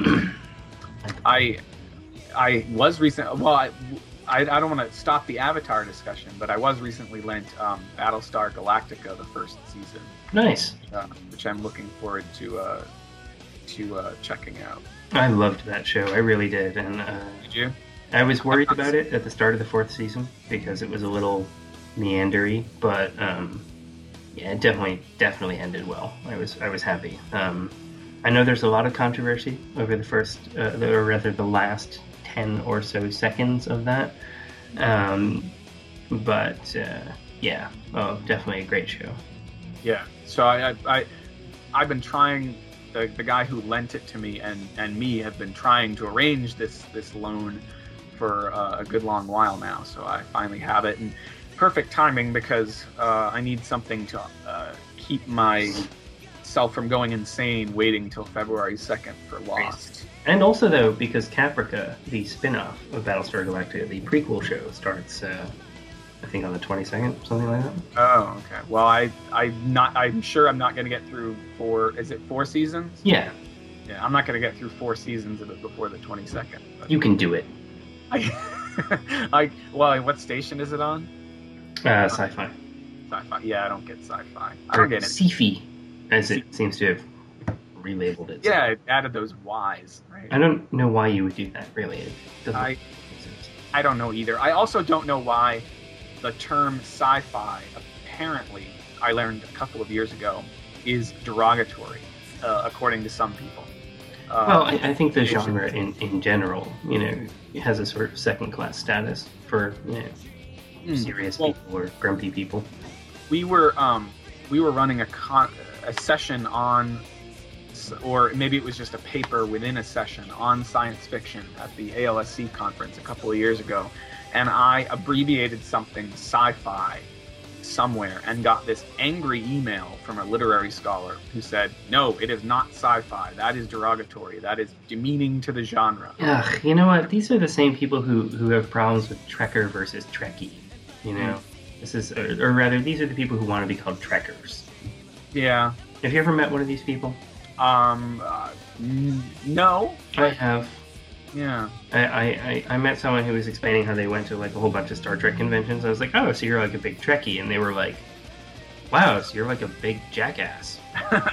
I was recently. Well, I don't want to stop the Avatar discussion, but I was recently lent Battlestar Galactica, the first season. Nice. Which I'm looking forward to checking out. I loved that show. I really did. And did you? I was worried about it at the start of the fourth season because it was a little meandery, but yeah, it definitely ended well. I was happy. I know there's a lot of controversy over the last 10 or so seconds of that. But yeah, definitely a great show. Yeah. So I've been trying. The guy who lent it to me and me have been trying to arrange this loan for a good long while now. So I finally have it, and perfect timing because I need something to keep myself from going insane waiting till February 2nd for Lost. And also, though, because Caprica, the spin-off of Battlestar Galactica, the prequel show, starts, I think, on the 22nd, something like that. Oh, okay. Well, I'm sure I'm not going to get through is it 4 seasons? Yeah. Yeah, I'm not going to get through 4 seasons of it before the 22nd. But... You can do it. Well, what station is it on? Sci-fi. Sci-fi. Yeah, I don't get sci-fi. I don't get it. Sci-fi, as it seems to have relabeled it. Yeah, it added those Y's, right? I don't know why you would do that, really. It doesn't make sense. I don't know either. I also don't know why the term sci-fi, apparently, I learned a couple of years ago, is derogatory, according to some people. Well, I think the genre in general, has a sort of second-class status for serious people or grumpy people. We were running a session on, or maybe it was just a paper within a session on science fiction at the ALSC conference a couple of years ago, and I abbreviated something sci-fi somewhere and got this angry email from a literary scholar who said, no, it is not sci-fi. That is derogatory. That is demeaning to the genre. Ugh, you know what? These are the same people who have problems with Trekker versus Trekkie. You know, this is, or rather, these are the people who want to be called Trekkers. Yeah. Have you ever met one of these people? No. I have. Yeah. I met someone who was explaining how they went to like a whole bunch of Star Trek conventions. I was like, oh, so you're like a big Trekkie. And they were like, wow, so you're like a big jackass.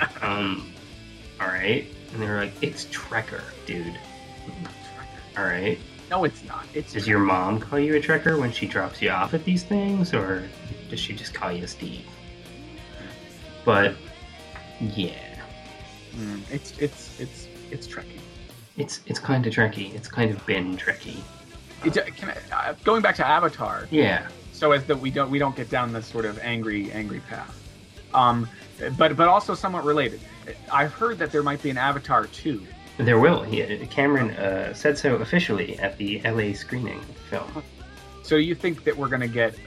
All right. And they were like, it's Trekker, dude. All right. No, it's not. Does your mom call you a Trekker when she drops you off at these things? Or does she just call you Steve? But, yeah. It's Trekkie. It's kind of Trekkie. It's kind of been Trekkie. Going back to Avatar. Yeah. So as that we don't get down this sort of angry path. But also somewhat related. I've heard that there might be an Avatar 2. There will. Cameron said so officially at the LA screening of the film. So you think that we're going to get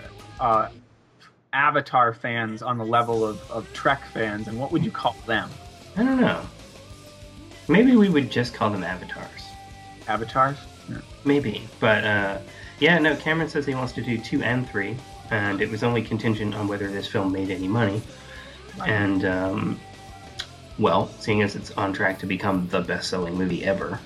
Avatar fans on the level of Trek fans, and what would you call them? I don't know. Maybe we would just call them avatars. Avatars? Yeah. Maybe. But, Cameron says he wants to do 2 and 3, and it was only contingent on whether this film made any money. Right. And, seeing as it's on track to become the best-selling movie ever.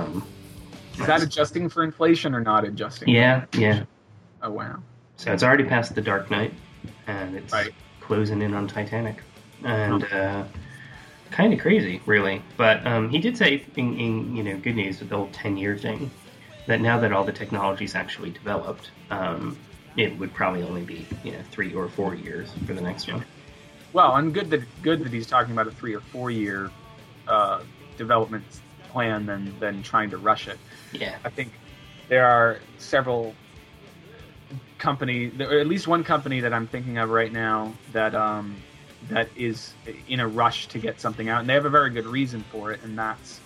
Is that adjusting for inflation or not adjusting? Yeah. Oh, wow. So it's already past The Dark Knight, and it's closing in on Titanic. And, kind of crazy, really. But he did say, in good news with the whole 10-year thing, that now that all the technology's actually developed, it would probably only be 3 or 4 years for the next one. Well, and good that he's talking about a 3 or 4 year development plan than trying to rush it. Yeah, I think there are several companies, or at least one company that I'm thinking of right now that is in a rush to get something out, and they have a very good reason for it, and that's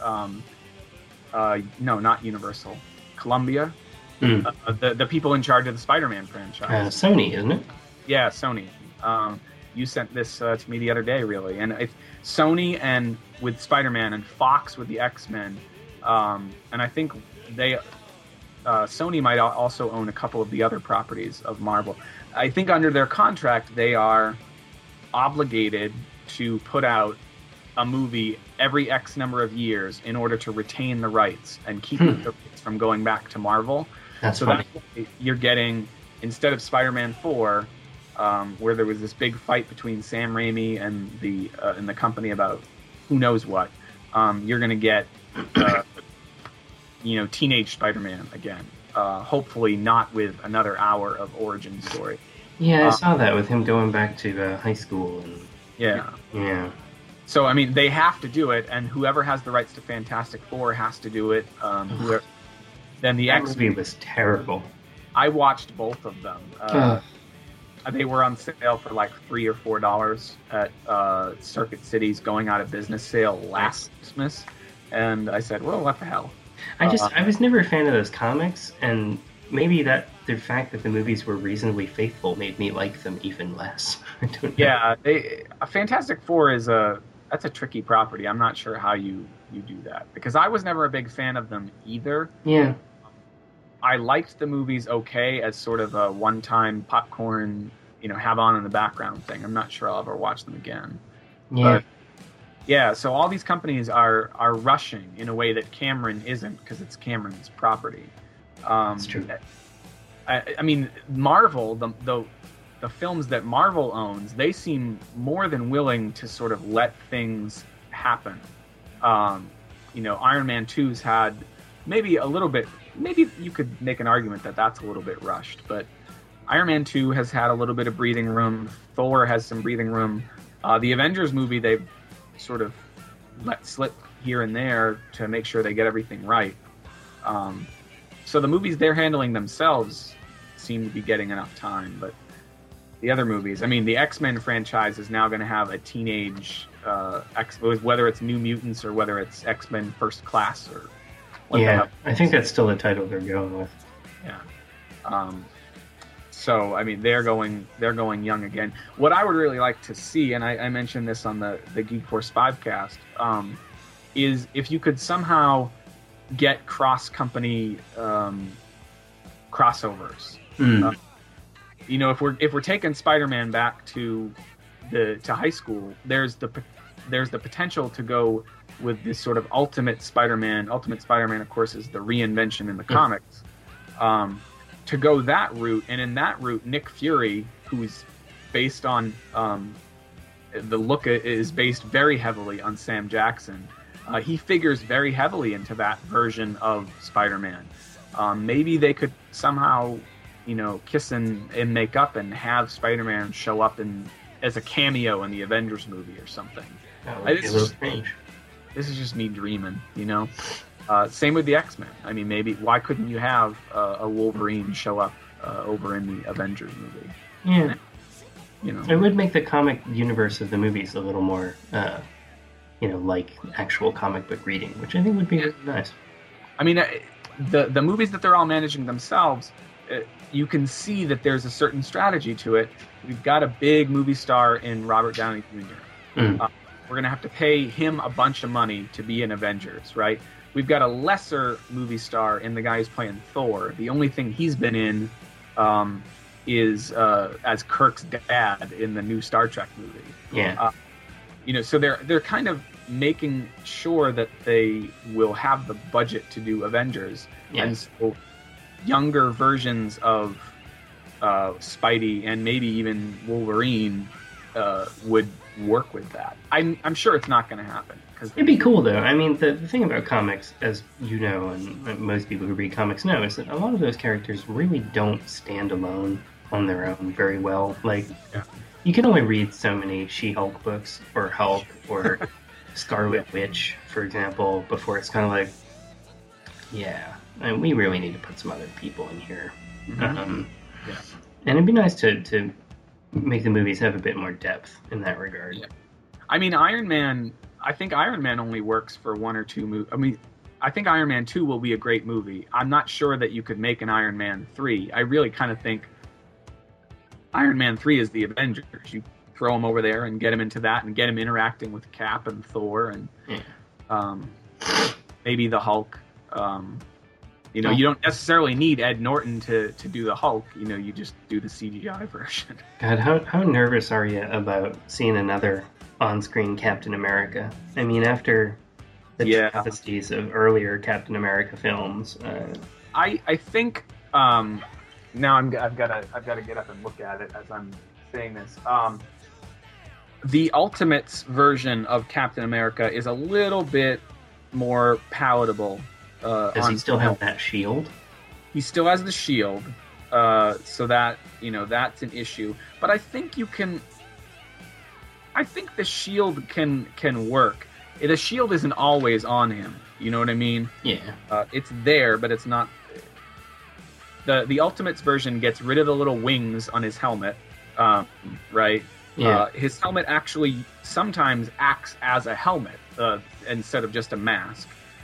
no, not Universal, Columbia, the people in charge of the Spider-Man franchise. Sony, isn't it? Yeah, Sony. You sent this to me the other day, really, and it's Sony and with Spider-Man and Fox with the X-Men, and I think Sony might also own a couple of the other properties of Marvel. I think under their contract they are obligated to put out a movie every X number of years in order to retain the rights and keep the rights from going back to Marvel. That's funny. That's why you're getting, instead of Spider-Man 4, where there was this big fight between Sam Raimi and the company about who knows what, you're going to get teenage Spider-Man again. Hopefully not with another hour of origin story. Yeah, I saw that with him going back to high school. And yeah. So, I mean, they have to do it, and whoever has the rights to Fantastic Four has to do it. Then the X movie was terrible. I watched both of them. They were on sale for like $3 or $4 at Circuit City's going out of business sale last Christmas, and I said, "Well, what the hell?" I was never a fan of those comics, and maybe the fact that the movies were reasonably faithful made me like them even less. I don't know. Yeah, Fantastic Four that's a tricky property. I'm not sure how you do that, because I was never a big fan of them either. Yeah. I liked the movies okay as sort of a one-time popcorn, have on in the background thing. I'm not sure I'll ever watch them again. Yeah. But, yeah, so all these companies are rushing in a way that Cameron isn't, because it's Cameron's property. That's true. I mean, Marvel, the films that Marvel owns, they seem more than willing to sort of let things happen. Iron Man 2's had maybe a little bit, maybe you could make an argument that that's a little bit rushed, but Iron Man 2 has had a little bit of breathing room. Thor has some breathing room. The Avengers movie, they've sort of let slip here and there to make sure they get everything right. So the movies they're handling themselves seem to be getting enough time, but the other movies, I mean, the X-Men franchise is now going to have a teenage whether it's New Mutants or whether it's X-Men First Class or what I think that's still the title they're going with. Yeah. So I mean, they're going young again. What I would really like to see, and I mentioned this on the Geek Force 5cast, is if you could somehow get cross-company crossovers. If we're taking Spider-Man back to high school, there's the potential to go with this sort of Ultimate Spider-Man. Ultimate Spider-Man, of course, is the reinvention in the comics. To go that route, and in that route, Nick Fury, who's based on the look is based very heavily on Sam Jackson. He figures very heavily into that version of Spider-Man. Maybe they could somehow, kiss and make up and have Spider-Man show up as a cameo in the Avengers movie or something. This is just me dreaming, Same with the X-Men. I mean, maybe why couldn't you have a Wolverine show up over in the Avengers movie? Yeah. It would make the comic universe of the movies a little more, like actual comic book reading, which I think would be really nice. I mean, the movies that they're all managing themselves, you can see that there's a certain strategy to it. We've got a big movie star in Robert Downey Jr. We're going to have to pay him a bunch of money to be in Avengers, right? We've got a lesser movie star in the guy who's playing Thor. The only thing he's been in is as Kirk's dad in the new Star Trek movie. Yeah. So they're kind of making sure that they will have the budget to do Avengers. Yeah. And so younger versions of Spidey and maybe even Wolverine would work with that. I'm sure it's not going to happen. It'd be cool, though. I mean, the thing about comics, as you know, and most people who read comics know, is that a lot of those characters really don't stand alone on their own very well. Like, you can only read so many She-Hulk books, or Hulk, or Scarlet Witch, for example, before it's kind of like, we really need to put some other people in here. And it'd be nice to make the movies have a bit more depth in that regard. Yeah. I mean, I think Iron Man only works for one or two movies. I mean, I think Iron Man 2 will be a great movie. I'm not sure that you could make an Iron Man 3. I really kind of think Iron Man 3 is the Avengers. You throw him over there and get him into that and get him interacting with Cap and Thor and maybe the Hulk. You don't necessarily need Ed Norton to do the Hulk. You just do the CGI version. God, how nervous are you about seeing another on-screen Captain America? I mean, after the travesties of earlier Captain America films, I think now I've got to get up and look at it as I'm saying this. The Ultimates version of Captain America is a little bit more palatable. Does he still have that shield? He still has the shield, so that that's an issue. But I think the shield can work. The shield isn't always on him. You know what I mean? Yeah. It's there, but it's not. The Ultimates version gets rid of the little wings on his helmet, right? Yeah. His helmet actually sometimes acts as a helmet instead of just a mask.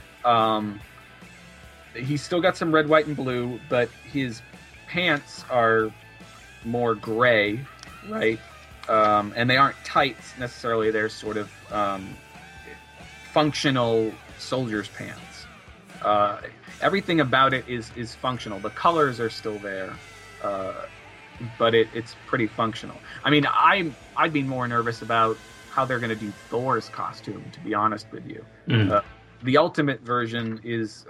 He's still got some red, white, and blue, but his pants are more gray, right? And they aren't tights necessarily. They're sort of functional soldier's pants. Everything about it is functional. The colors are still there, but it's pretty functional. I mean, I'd be more nervous about how they're going to do Thor's costume, to be honest with you. The Ultimate version is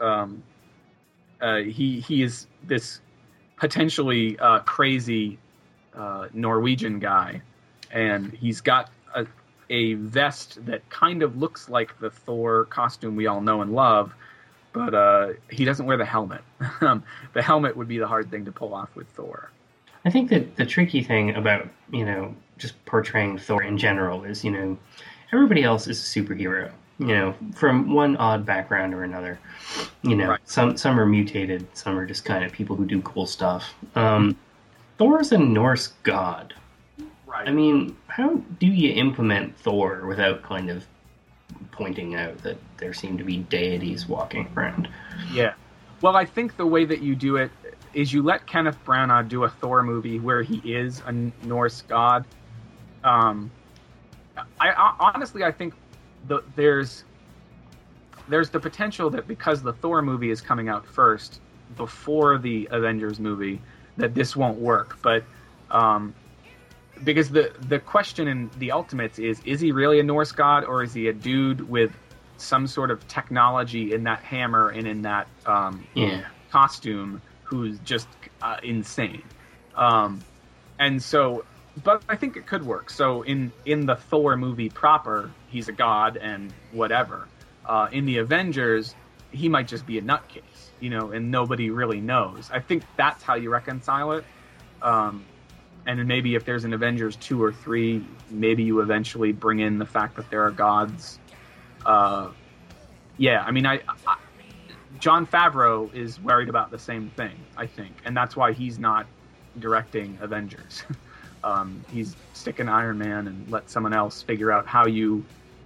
he is this potentially crazy Norwegian guy, and he's got a vest that kind of looks like the Thor costume we all know and love, but he doesn't wear the helmet. The helmet would be the hard thing to pull off with Thor. I think that the tricky thing about, just portraying Thor in general is, everybody else is a superhero, from one odd background or another. Right. Some are mutated, some are just kind of people who do cool stuff. Thor's a Norse god. Right. I mean, how do you implement Thor without kind of pointing out that there seem to be deities walking around? Yeah. Well, I think the way that you do it, is you let Kenneth Branagh do a Thor movie where he is a Norse god. I honestly, I think there's the potential that because the Thor movie is coming out first before the Avengers movie, that this won't work. But because the question in the Ultimates is he really a Norse god, or is he a dude with some sort of technology in that hammer and in that costume who's just insane? And so, but I think it could work. So in the Thor movie proper, he's a god and whatever. In the Avengers, he might just be a nutcase, and nobody really knows. I think that's how you reconcile it. And then maybe if there's an Avengers 2 or 3, maybe you eventually bring in the fact that there are gods. I mean, Jon Favreau is worried about the same thing, I think, and that's why he's not directing Avengers. He's sticking Iron Man and let someone else figure out how you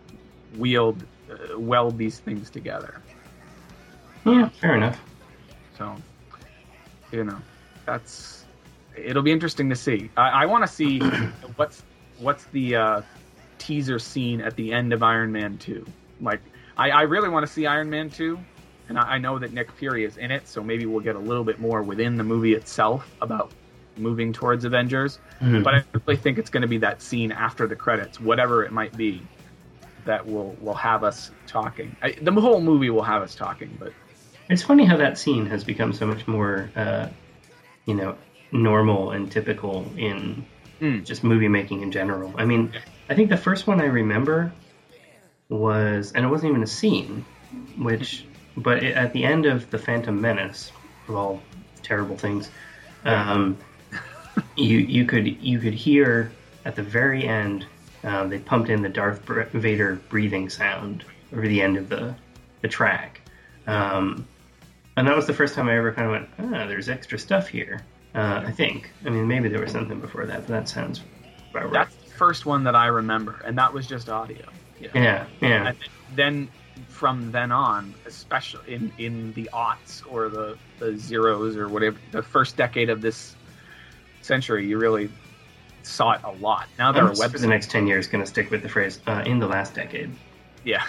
weld these things together. Yeah, fair enough. So, it'll be interesting to see. I want to see what's the teaser scene at the end of Iron Man 2. Like, I really want to see Iron Man 2, and I know that Nick Fury is in it, so maybe we'll get a little bit more within the movie itself about moving towards Avengers. Mm-hmm. But I really think it's going to be that scene after the credits, whatever it might be, that will have us talking. The whole movie will have us talking, but it's funny how that scene has become so much more, normal and typical in just movie making in general. I mean, I think the first one I remember was, and it wasn't even a scene, but at the end of The Phantom Menace, of all terrible things, you could hear at the very end, they pumped in the Darth Vader breathing sound over the end of the track. And that was the first time I ever kind of went, there's extra stuff here. I think. I mean, maybe there was something before that, but that sounds about right. That's the first one that I remember, and that was just audio. Yeah. And then, from then on, especially in the aughts or the zeros or whatever, the first decade of this century, you really saw it a lot. Now there are websites. For the next 10 years, going to stick with the phrase, in the last decade. Yeah.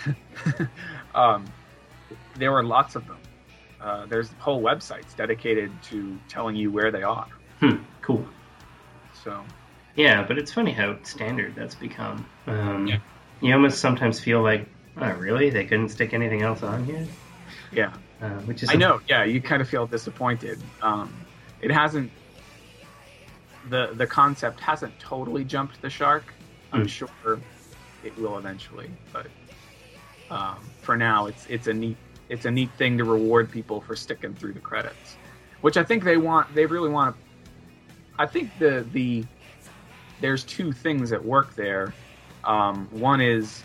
There were lots of them. There's whole websites dedicated to telling you where they are. Cool. So. Yeah, but it's funny how standard that's become. You almost sometimes feel like, oh, really? They couldn't stick anything else on here? Yeah. Which is I know. Yeah, you kind of feel disappointed. It hasn't. The concept hasn't totally jumped the shark. I'm sure it will eventually, but for now, it's a neat thing to reward people for sticking through the credits, which I think they really want to. I think there's two things at work there. One is,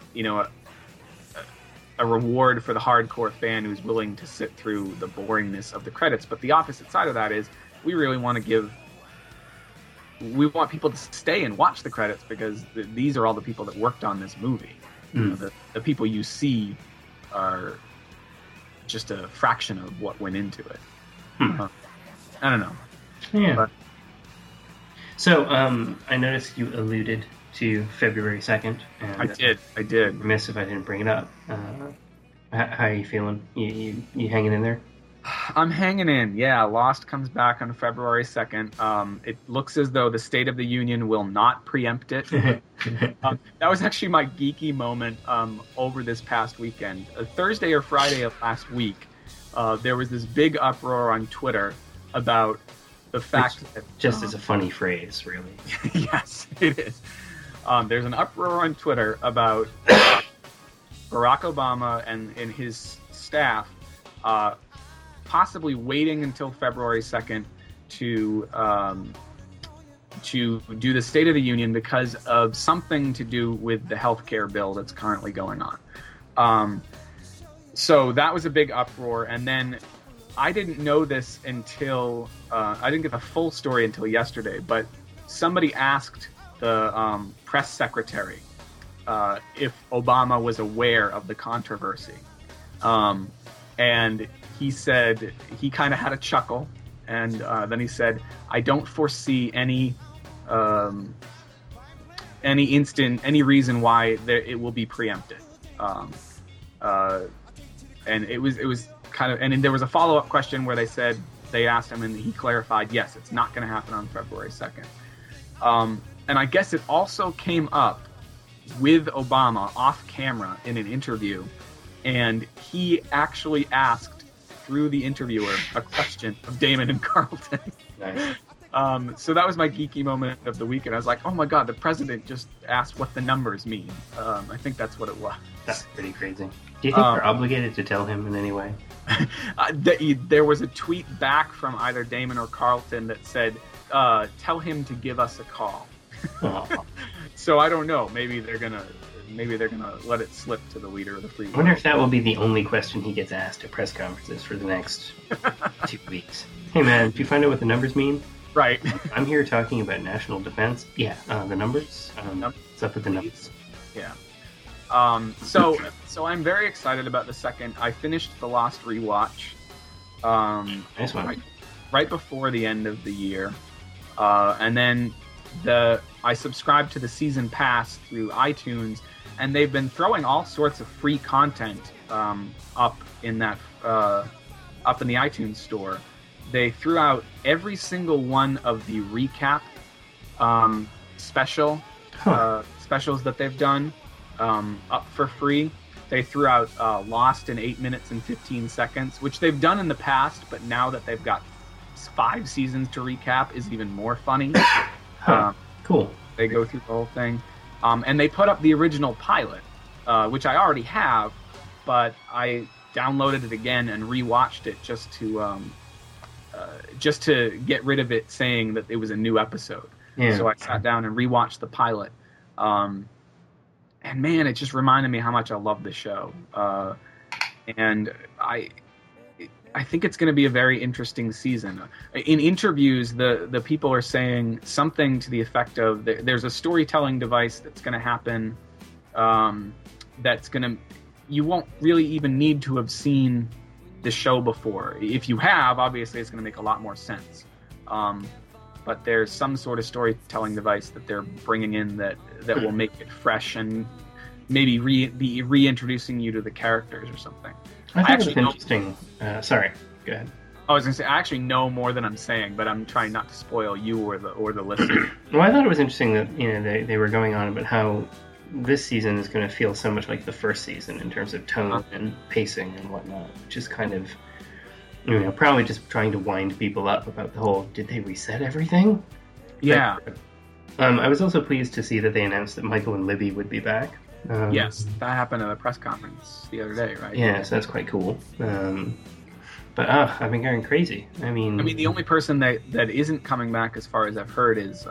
a reward for the hardcore fan who's willing to sit through the boringness of the credits. But the opposite side of that is we really want people to stay and watch the credits because these are all the people that worked on this movie. The people you see are just a fraction of what went into it. I don't know. Yeah. But, so I noticed you alluded to February 2nd. And I did. Remiss if I didn't bring it up. How are you feeling? You hanging in there? I'm hanging in. Yeah, Lost comes back on February 2nd. It looks as though the State of the Union will not preempt it. That was actually my geeky moment over this past weekend. Thursday or Friday of last week, there was this big uproar on Twitter about the fact that... Just as a funny phrase, really. Yes, it is. There's an uproar on Twitter about Barack Obama and his staff possibly waiting until February 2nd to do the State of the Union because of something to do with the healthcare bill that's currently going on. So that was a big uproar, and then I didn't know this until I didn't get the full story until yesterday, but somebody asked the press secretary if Obama was aware of the controversy. And he said he kind of had a chuckle And then he said, I don't foresee any reason why it will be preempted. And it was kind of, and there was a follow-up question where they asked him, and he clarified, yes, it's not going to happen on February 2nd. And I guess it also came up with Obama off camera in an interview, and he actually asked through the interviewer a question of Damon and Carlton. Nice. So that was my geeky moment of the week, and I was like, oh my god, the president just asked what the numbers mean. I think that's what it was. That's pretty crazy. Do you think we're obligated to tell him in any way? There was a tweet back from either Damon or Carlton that said, tell him to give us a call. So I don't know. Maybe they're gonna let it slip to the leader of the free world. I wonder if that will be the only question he gets asked at press conferences for the next 2 weeks. Hey man, did you find out what the numbers mean? Right. I'm here talking about national defense. Yeah, the numbers. What's up with the numbers? Yeah. So I'm very excited about the second. I finished the Lost rewatch. Nice one. Right before the end of the year, and then I subscribed to the season pass through iTunes, and they've been throwing all sorts of free content up in the iTunes store. They threw out every single one of the recap specials that they've done up for free. They threw out Lost in 8 minutes and 15 seconds, which they've done in the past, but now that they've got 5 seasons to recap is even more funny. Cool. They go through the whole thing. And they put up the original pilot, which I already have, but I downloaded it again and rewatched it just to get rid of it saying that it was a new episode. Yeah. So I sat down and rewatched the pilot. And man, it just reminded me how much I love the show. And I think it's going to be a very interesting season. In interviews, the people are saying something to the effect of there's a storytelling device that's going to happen you won't really even need to have seen the show before. If you have, obviously it's going to make a lot more sense. But there's some sort of storytelling device that they're bringing in that will make it fresh and maybe be reintroducing you to the characters or something. I think it's interesting. Sorry, go ahead. I was going to say, I actually know more than I'm saying, but I'm trying not to spoil you or the listener. Well, I thought it was interesting that they were going on about how this season is going to feel so much like the first season in terms of tone and pacing and whatnot, which is kind of, probably just trying to wind people up about the whole, did they reset everything? Yeah. I was also pleased to see that they announced that Michael and Libby would be back. Yes, that happened at a press conference the other day, right? Yeah, so that's quite cool. But I've been going crazy. I mean, the only person that isn't coming back, as far as I've heard, is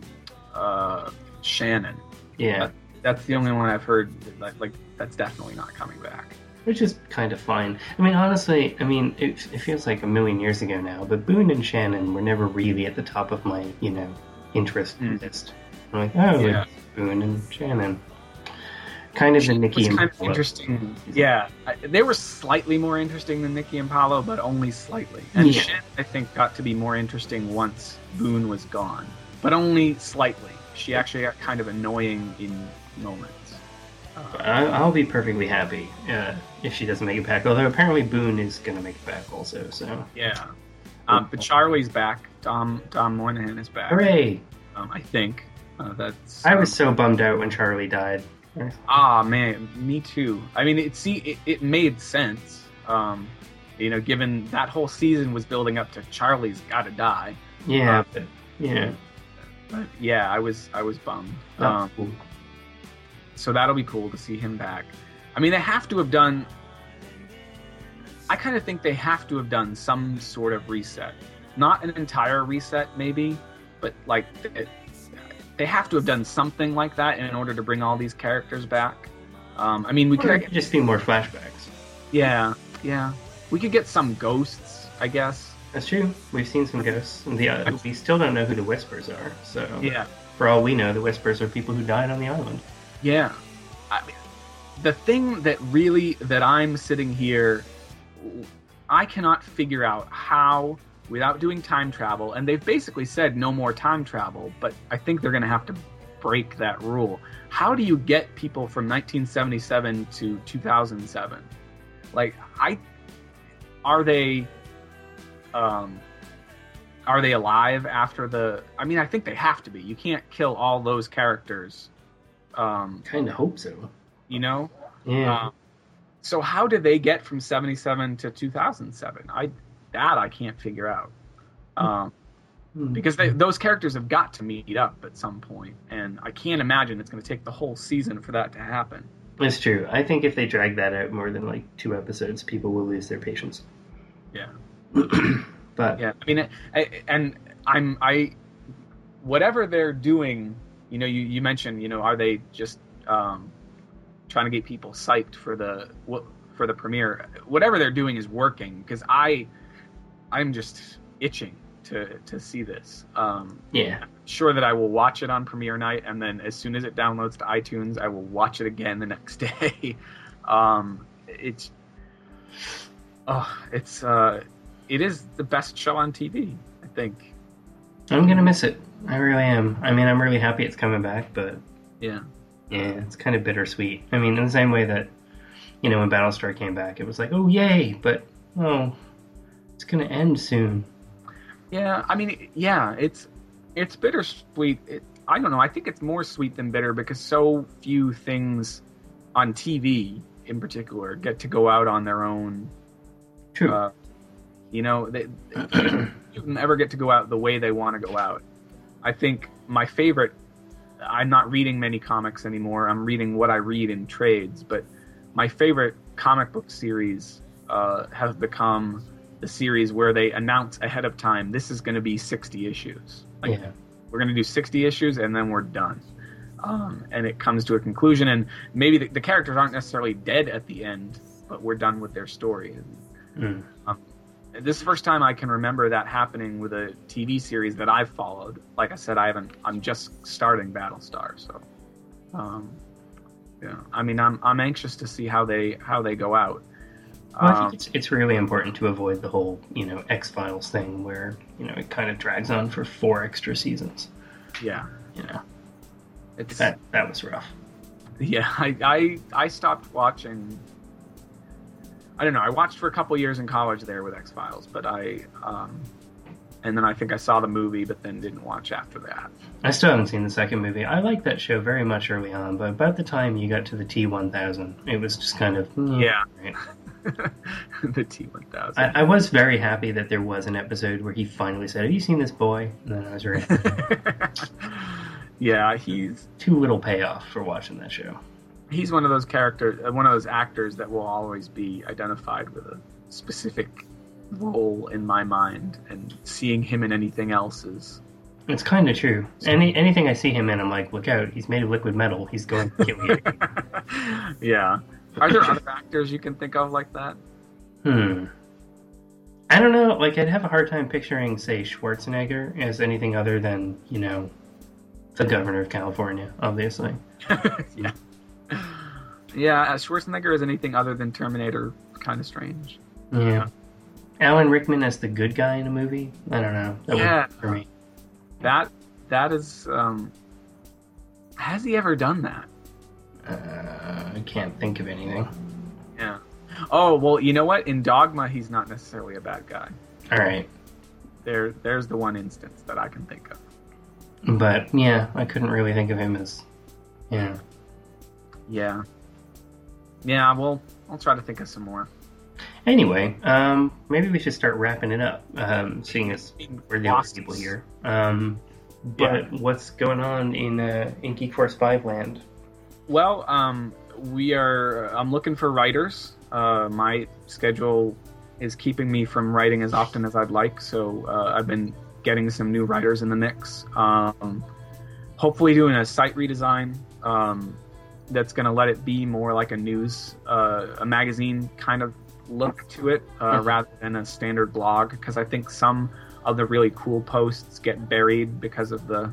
Shannon. Yeah, that's the only one I've heard. Like that's definitely not coming back. Which is kind of fine. Honestly, it feels like a million years ago now, but Boone and Shannon were never really at the top of my, interest list. I'm like, it's Boone and Shannon. Kind of the Nikki and Paulo. Interesting. Yeah, they were slightly more interesting than Nikki and Paulo, but only slightly. And Shannon, I think, got to be more interesting once Boone was gone, but only slightly. She actually got kind of annoying in moments. I'll be perfectly happy if she doesn't make it back. Although apparently Boone is going to make it back also. So yeah, but Charlie's back. Dom Moynihan is back. Hooray! I think that's. I was so bummed out when Charlie died. Man, me too. It made sense. Given that whole season was building up to Charlie's got to die. Yeah, but yeah, I was bummed. Cool. So that'll be cool to see him back. They have to have done. I kind of think they have to have done some sort of reset, not an entire reset, maybe, but like. They have to have done something like that in order to bring all these characters back. We could just be more flashbacks. Yeah. We could get some ghosts, I guess. That's true. We've seen some ghosts. We still don't know who the Whispers are. So yeah. For all we know, the Whispers are people who died on the island. Yeah. The thing that I'm sitting here, I cannot figure out how without doing time travel, and they've basically said no more time travel, but I think they're going to have to break that rule. How do you get people from 1977 to 2007? Like, are they alive after the? I mean, I think they have to be. You can't kill all those characters. Kind of hope so. You know? Yeah. So how did they get from 77 to 2007? I can't figure out. Because those characters have got to meet up at some point, and I can't imagine it's going to take the whole season for that to happen. It's true. I think if they drag that out more than like 2 episodes, people will lose their patience. Yeah. But yeah, I mean, whatever they're doing, you know, you mentioned, you know, are they just trying to get people psyched for the premiere? Whatever they're doing is working, because I'm just itching to see this. Yeah. I'm sure that I will watch it on premiere night, and then as soon as it downloads to iTunes, I will watch it again the next day. It is the best show on TV, I think. I'm gonna miss it. I really am. I mean, I'm really happy it's coming back, but yeah, it's kind of bittersweet. I mean, in the same way that, you know, when Battlestar came back, it was like, oh yay, but it's gonna end soon. Yeah, I mean, yeah, it's bittersweet. I don't know. I think it's more sweet than bitter, because so few things on TV, in particular, get to go out on their own. True. You know, they never get to go out the way they want to go out. I think my favorite. I'm not reading many comics anymore. I'm reading what I read in trades, but my favorite comic book series has become the series where they announce ahead of time, this is going to be 60 issues. Like, we're going to do 60 issues and then we're done. And it comes to a conclusion, and maybe the characters aren't necessarily dead at the end, but we're done with their story. This is the first time I can remember that happening with a TV series that I've followed. Like I said, I'm just starting Battlestar, so yeah. I mean, I'm anxious to see how they go out. Well, I think it's really important to avoid the whole, you know, X-Files thing where, you know, it kind of drags on for 4 extra seasons. Yeah. You know, it's that was rough. Yeah, I stopped watching. I don't know. I watched for a couple years in college there with X-Files, but and then I think I saw the movie, but then didn't watch after that. I still haven't seen the second movie. I liked that show very much early on, but about the time you got to the T-1000, it was just kind of yeah. Right. The T-1000. I was very happy that there was an episode where he finally said, "Have you seen this boy?" And then I was very happy. Yeah, he's too little payoff for watching that show. He's one of those one of those actors that will always be identified with a specific role in my mind, and seeing him in anything else is... It's kind of true. Anything I see him in, I'm like, look out, he's made of liquid metal. He's going to kill you. Yeah. Are there other actors you can think of like that? I don't know. Like, I'd have a hard time picturing, say, Schwarzenegger as anything other than, you know, the governor of California, obviously. Yeah. Yeah, Schwarzenegger as anything other than Terminator, kind of strange. Yeah. Alan Rickman as the good guy in a movie? I don't know. That would for me. That is... has he ever done that? I can't think of anything. Yeah. Oh, well, you know what? In Dogma, he's not necessarily a bad guy. All right. There's the one instance that I can think of. But, yeah, I couldn't really think of him as... Yeah. Yeah. Yeah, well, I'll try to think of some more. Anyway, maybe we should start wrapping it up, seeing as we're the only people here. But what's going on in Geek Force 5 land? Well, I'm looking for writers. My schedule is keeping me from writing as often as I'd like, so I've been getting some new writers in the mix. Hopefully doing a site redesign that's going to let it be more like a magazine kind of look to it, rather than a standard blog, because I think some of the really cool posts get buried because of the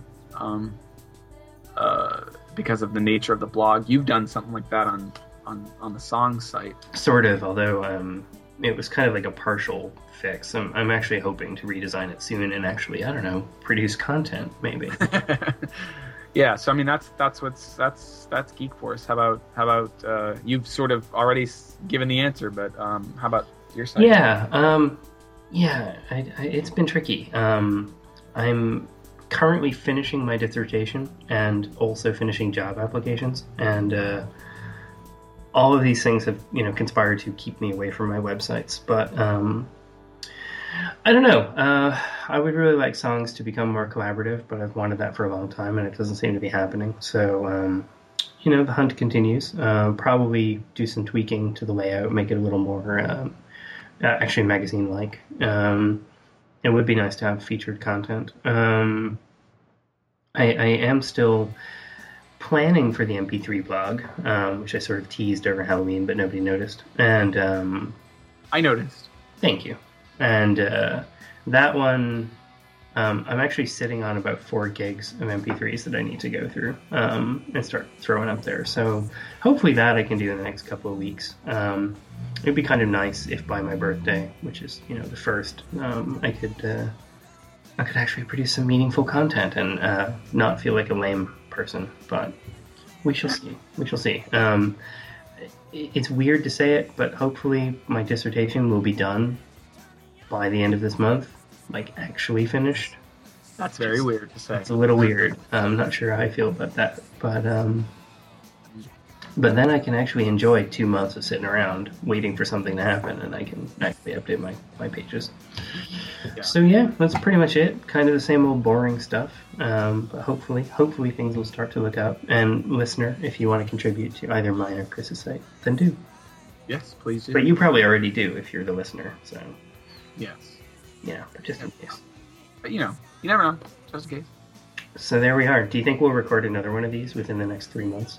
nature of the blog. You've done something like that on the song site. Sort of, although it was kind of like a partial fix. I'm actually hoping to redesign it soon and actually, I don't know, produce content maybe. Yeah, so I mean that's Geek Force. How about you've sort of already given the answer, but how about your side? Yeah, it's been tricky. I'm currently finishing my dissertation and also finishing job applications, and all of these things have conspired to keep me away from my websites. But I don't know. I would really like songs to become more collaborative, but I've wanted that for a long time, and it doesn't seem to be happening. So, the hunt continues. Probably do some tweaking to the layout, make it a little more actually magazine-like. It would be nice to have featured content. I am still planning for the MP3 blog, which I sort of teased over Halloween, but nobody noticed. And I noticed. Thank you. And that one, I'm actually sitting on about 4 gigs of MP3s that I need to go through and start throwing up there. So hopefully that I can do in the next couple of weeks. It'd be kind of nice if by my birthday, which is the 1st, I could actually produce some meaningful content and not feel like a lame person. But we shall see. We shall see. It's weird to say it, but hopefully my dissertation will be done by the end of this month, like actually finished. That's very weird to say. It's a little weird. I'm not sure how I feel about that, but then I can actually enjoy 2 months of sitting around waiting for something to happen, and I can actually update my pages. Yeah. So yeah, that's pretty much it. Kind of the same old boring stuff, but hopefully things will start to look up. And listener, if you want to contribute to either mine or Chris's site, then do. Yes, please do. But you probably already do if you're the listener, so... Yes. Yeah, but just in case. But you never know. Just in case. So there we are. Do you think we'll record another one of these within the next 3 months?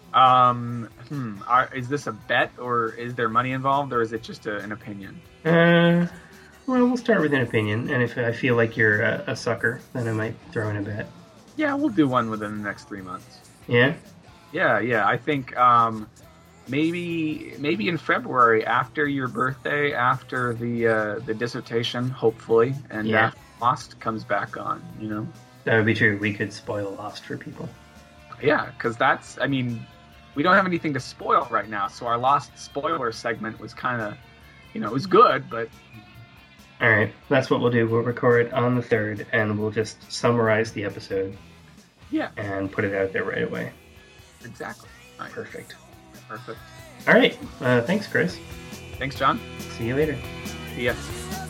Is this a bet, or is there money involved, or is it just an opinion? Well, we'll start with an opinion, and if I feel like you're a sucker, then I might throw in a bet. Yeah, we'll do one within the next 3 months. Yeah? Yeah. I think maybe in February, after your birthday, after the dissertation, hopefully, and after Lost comes back on, That would be true. We could spoil Lost for people. Yeah, because we don't have anything to spoil right now, so our Lost spoiler segment was kind of, it was good, but... All right, that's what we'll do. We'll record on the 3rd, and we'll just summarize the episode. Yeah. And put it out there right away. Exactly. Right. Perfect. All right. Thanks, Chris. Thanks, John. See you later. See ya.